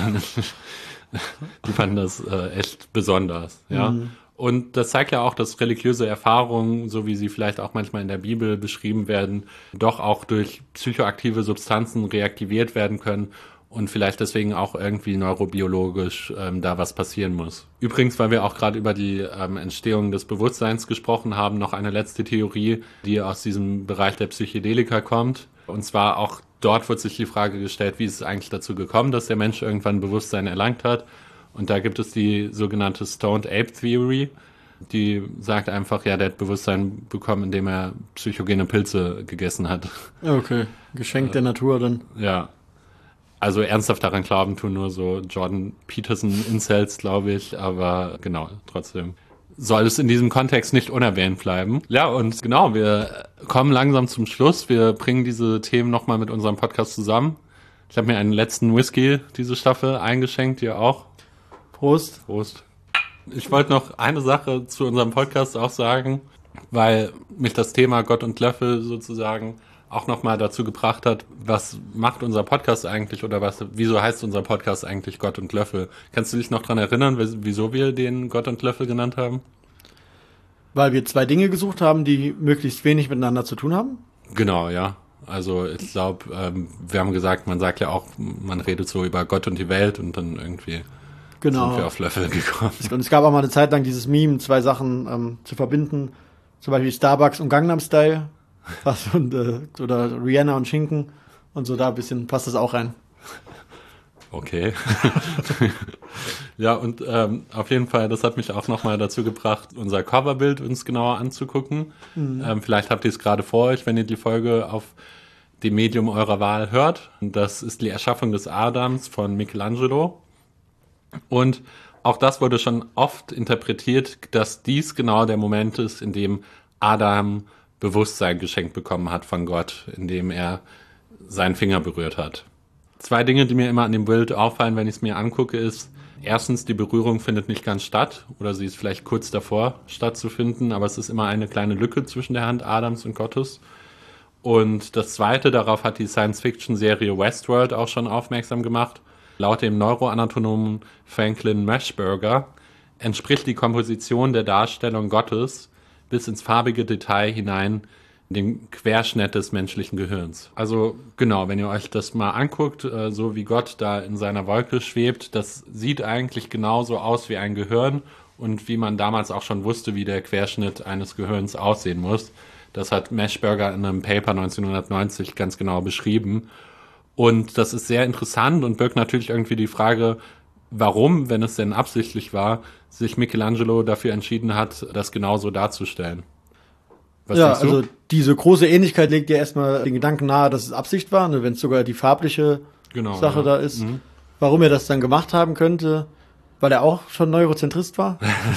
Die fanden das äh, echt besonders, ja. Mhm. Und das zeigt ja auch, dass religiöse Erfahrungen, so wie sie vielleicht auch manchmal in der Bibel beschrieben werden, doch auch durch psychoaktive Substanzen reaktiviert werden können und vielleicht deswegen auch irgendwie neurobiologisch ähm, da was passieren muss. Übrigens, weil wir auch gerade über die ähm, Entstehung des Bewusstseins gesprochen haben, noch eine letzte Theorie, die aus diesem Bereich der Psychedelika kommt. Und zwar auch dort wird sich die Frage gestellt, wie ist es eigentlich dazu gekommen, dass der Mensch irgendwann Bewusstsein erlangt hat. Und da gibt es die sogenannte Stoned Ape Theory, die sagt einfach, ja, der hat Bewusstsein bekommen, indem er psychogene Pilze gegessen hat. Okay, Geschenk der Natur dann. Ja, also ernsthaft daran glauben tun nur so Jordan Peterson-Incels, glaube ich, aber genau, trotzdem soll es in diesem Kontext nicht unerwähnt bleiben. Ja, und genau, wir kommen langsam zum Schluss. Wir bringen diese Themen nochmal mit unserem Podcast zusammen. Ich habe mir einen letzten Whisky diese Staffel eingeschenkt, ihr auch. Prost. Prost. Ich wollte noch eine Sache zu unserem Podcast auch sagen, weil mich das Thema Gott und Löffel sozusagen auch nochmal dazu gebracht hat, was macht unser Podcast eigentlich oder was, wieso heißt unser Podcast eigentlich Gott und Löffel? Kannst du dich noch dran erinnern, wieso wir den Gott und Löffel genannt haben? Weil wir zwei Dinge gesucht haben, die möglichst wenig miteinander zu tun haben? Genau, ja. Also ich glaube, ähm, wir haben gesagt, man sagt ja auch, man redet so über Gott und die Welt und dann irgendwie Genau. sind wir auf Löffel gekommen. Und es gab auch mal eine Zeit lang dieses Meme, zwei Sachen ähm, zu verbinden. Zum Beispiel Starbucks und Gangnam Style. Was, und, äh, oder Rihanna und Schinken. Und so da ein bisschen passt das auch rein. Okay. Ja, und ähm, auf jeden Fall, das hat mich auch nochmal dazu gebracht, unser Coverbild uns genauer anzugucken. Mhm. Ähm, vielleicht habt ihr es gerade vor euch, wenn ihr die Folge auf dem Medium eurer Wahl hört. Das ist die Erschaffung des Adams von Michelangelo. Und auch das wurde schon oft interpretiert, dass dies genau der Moment ist, in dem Adam Bewusstsein geschenkt bekommen hat von Gott, indem er seinen Finger berührt hat. Zwei Dinge, die mir immer an dem Bild auffallen, wenn ich es mir angucke, ist, erstens, die Berührung findet nicht ganz statt oder sie ist vielleicht kurz davor stattzufinden, aber es ist immer eine kleine Lücke zwischen der Hand Adams und Gottes. Und das Zweite, darauf hat die Science-Fiction-Serie Westworld auch schon aufmerksam gemacht. Laut dem Neuroanatomen Franklin Mashburger entspricht die Komposition der Darstellung Gottes bis ins farbige Detail hinein dem Querschnitt des menschlichen Gehirns. Also genau, wenn ihr euch das mal anguckt, äh, so wie Gott da in seiner Wolke schwebt, das sieht eigentlich genauso aus wie ein Gehirn und wie man damals auch schon wusste, wie der Querschnitt eines Gehirns aussehen muss. Das hat Mashburger in einem Paper neunzehnhundertneunzig ganz genau beschrieben. Und das ist sehr interessant und birgt natürlich irgendwie die Frage, warum, wenn es denn absichtlich war, sich Michelangelo dafür entschieden hat, das genauso darzustellen. Was ja, denkst du? Also diese große Ähnlichkeit legt ja erstmal den Gedanken nahe, dass es Absicht war, ne, wenn es sogar die farbliche genau, Sache ja. da ist. Mhm. Warum er das dann gemacht haben könnte, weil er auch schon Neurozentrist war?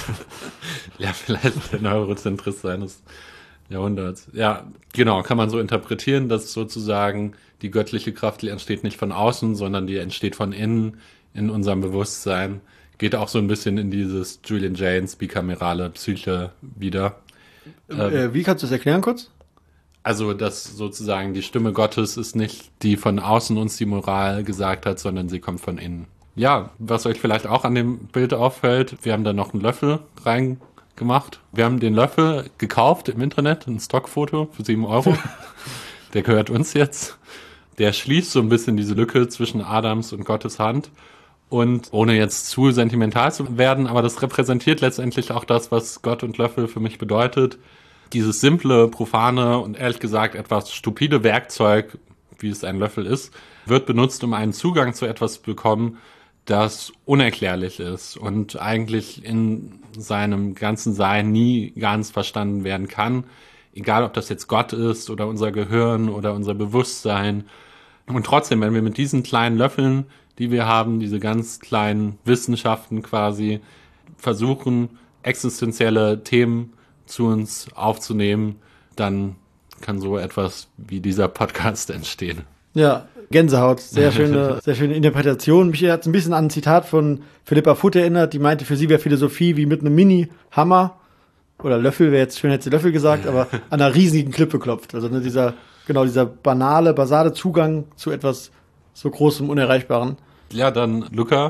Ja, vielleicht der Neurozentrist seines Jahrhunderts. Ja, genau, kann man so interpretieren, dass sozusagen die göttliche Kraft, die entsteht nicht von außen, sondern die entsteht von innen, in unserem Bewusstsein. Geht auch so ein bisschen in dieses Julian Jaynes bikamerale Psyche wieder. Äh, wie kannst du das erklären kurz? Also, dass sozusagen die Stimme Gottes ist nicht, die von außen uns die Moral gesagt hat, sondern sie kommt von innen. Ja, was euch vielleicht auch an dem Bild auffällt, wir haben da noch einen Löffel reingemacht. Wir haben den Löffel gekauft im Internet, ein Stockfoto für sieben Euro. Der gehört uns jetzt. Der schließt so ein bisschen diese Lücke zwischen Adams und Gottes Hand. Und ohne jetzt zu sentimental zu werden, aber das repräsentiert letztendlich auch das, was Gott und Löffel für mich bedeutet. Dieses simple, profane und ehrlich gesagt etwas stupide Werkzeug, wie es ein Löffel ist, wird benutzt, um einen Zugang zu etwas zu bekommen, das unerklärlich ist und eigentlich in seinem ganzen Sein nie ganz verstanden werden kann. Egal, ob das jetzt Gott ist oder unser Gehirn oder unser Bewusstsein. Und trotzdem, wenn wir mit diesen kleinen Löffeln, die wir haben, diese ganz kleinen Wissenschaften quasi, versuchen, existenzielle Themen zu uns aufzunehmen, dann kann so etwas wie dieser Podcast entstehen. Ja, Gänsehaut. Sehr schöne, sehr schöne Interpretation. Mich hat es ein bisschen an ein Zitat von Philippa Foot erinnert, die meinte, für sie wäre Philosophie wie mit einem Mini-Hammer oder Löffel, wäre jetzt schön, hätte sie Löffel gesagt, aber an einer riesigen Klippe klopft. Also ne, dieser, genau, dieser banale, basale Zugang zu etwas so Großem, Unerreichbaren. Ja, dann, Luca,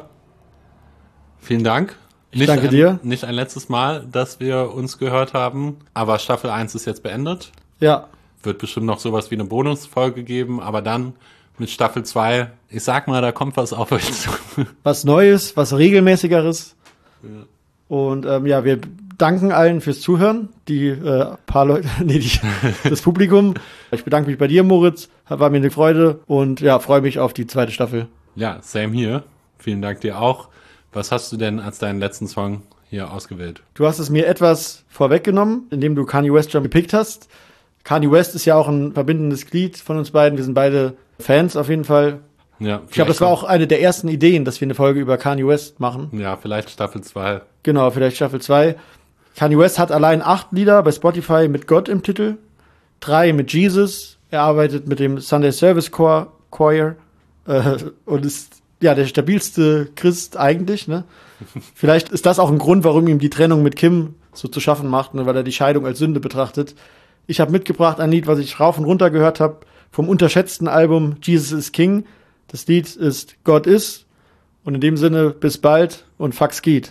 vielen Dank. Ich nicht danke ein, dir. Nicht ein letztes Mal, dass wir uns gehört haben, aber Staffel eins ist jetzt beendet. Ja. Wird bestimmt noch sowas wie eine Bonusfolge geben, aber dann mit Staffel zwei, ich sag mal, da kommt was auf euch zu. Was Neues, was Regelmäßigeres. Ja. Und ähm, ja, wir danken allen fürs Zuhören, die äh, paar Leute, nee, die, das Publikum. Ich bedanke mich bei dir, Moritz, war mir eine Freude und ja, freue mich auf die zweite Staffel. Ja, same hier. Vielen Dank dir auch. Was hast du denn als deinen letzten Song hier ausgewählt? Du hast es mir etwas vorweggenommen, indem du Kanye West schon gepickt hast. Kanye West ist ja auch ein verbindendes Glied von uns beiden. Wir sind beide Fans auf jeden Fall. Ja, ich glaube, das war auch eine der ersten Ideen, dass wir eine Folge über Kanye West machen. Ja, vielleicht Staffel zwei. Genau, vielleicht Staffel zwei. Kanye West hat allein acht Lieder bei Spotify mit Gott im Titel, drei mit Jesus. Er arbeitet mit dem Sunday Service Choir, Choir äh, und ist ja der stabilste Christ eigentlich. Ne? Vielleicht ist das auch ein Grund, warum ihm die Trennung mit Kim so zu schaffen macht, ne? Weil er die Scheidung als Sünde betrachtet. Ich habe mitgebracht ein Lied, was ich rauf und runter gehört habe, vom unterschätzten Album Jesus is King. Das Lied ist Gott ist. Und in dem Sinne, bis bald und fuck Skeet.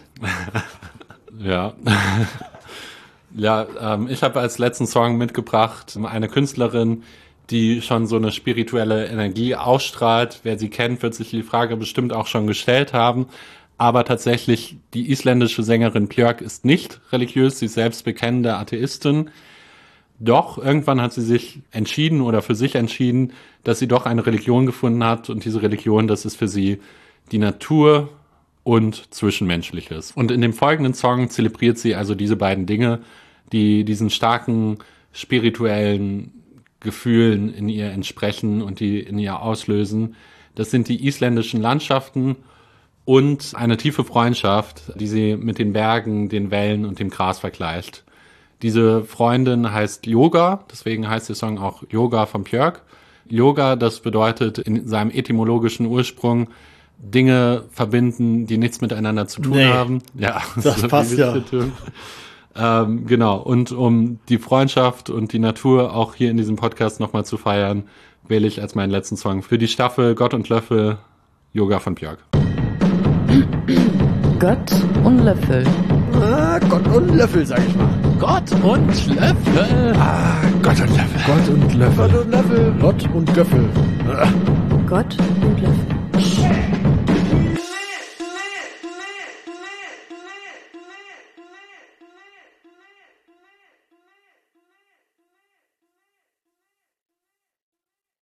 Ja. Ja, ähm, ich habe als letzten Song mitgebracht eine Künstlerin, die schon so eine spirituelle Energie ausstrahlt. Wer sie kennt, wird sich die Frage bestimmt auch schon gestellt haben. Aber tatsächlich, die isländische Sängerin Björk ist nicht religiös, sie ist selbst bekennende Atheistin. Doch irgendwann hat sie sich entschieden oder für sich entschieden, dass sie doch eine Religion gefunden hat. Und diese Religion, das ist für sie die Natur und Zwischenmenschliches. Und in dem folgenden Song zelebriert sie also diese beiden Dinge, die diesen starken spirituellen Gefühlen in ihr entsprechen und die in ihr auslösen. Das sind die isländischen Landschaften und eine tiefe Freundschaft, die sie mit den Bergen, den Wellen und dem Gras vergleicht. Diese Freundin heißt Yoga, deswegen heißt der Song auch Yoga von Björk. Yoga, das bedeutet in seinem etymologischen Ursprung Dinge verbinden, die nichts miteinander zu tun Nee. haben. Ja, Das so passt wie wir ja. es tun. Ähm, genau, und um die Freundschaft und die Natur auch hier in diesem Podcast nochmal zu feiern, wähle ich als meinen letzten Song für die Staffel Gott und Löffel Yoga von Björk. Gott und Löffel. Ah, Gott und Löffel, sag ich mal. Gott und Löffel! Ah, Gott und Löffel. Gott und Löffel. Gott und Löffel. Gott und Göffel. Gott und Löffel.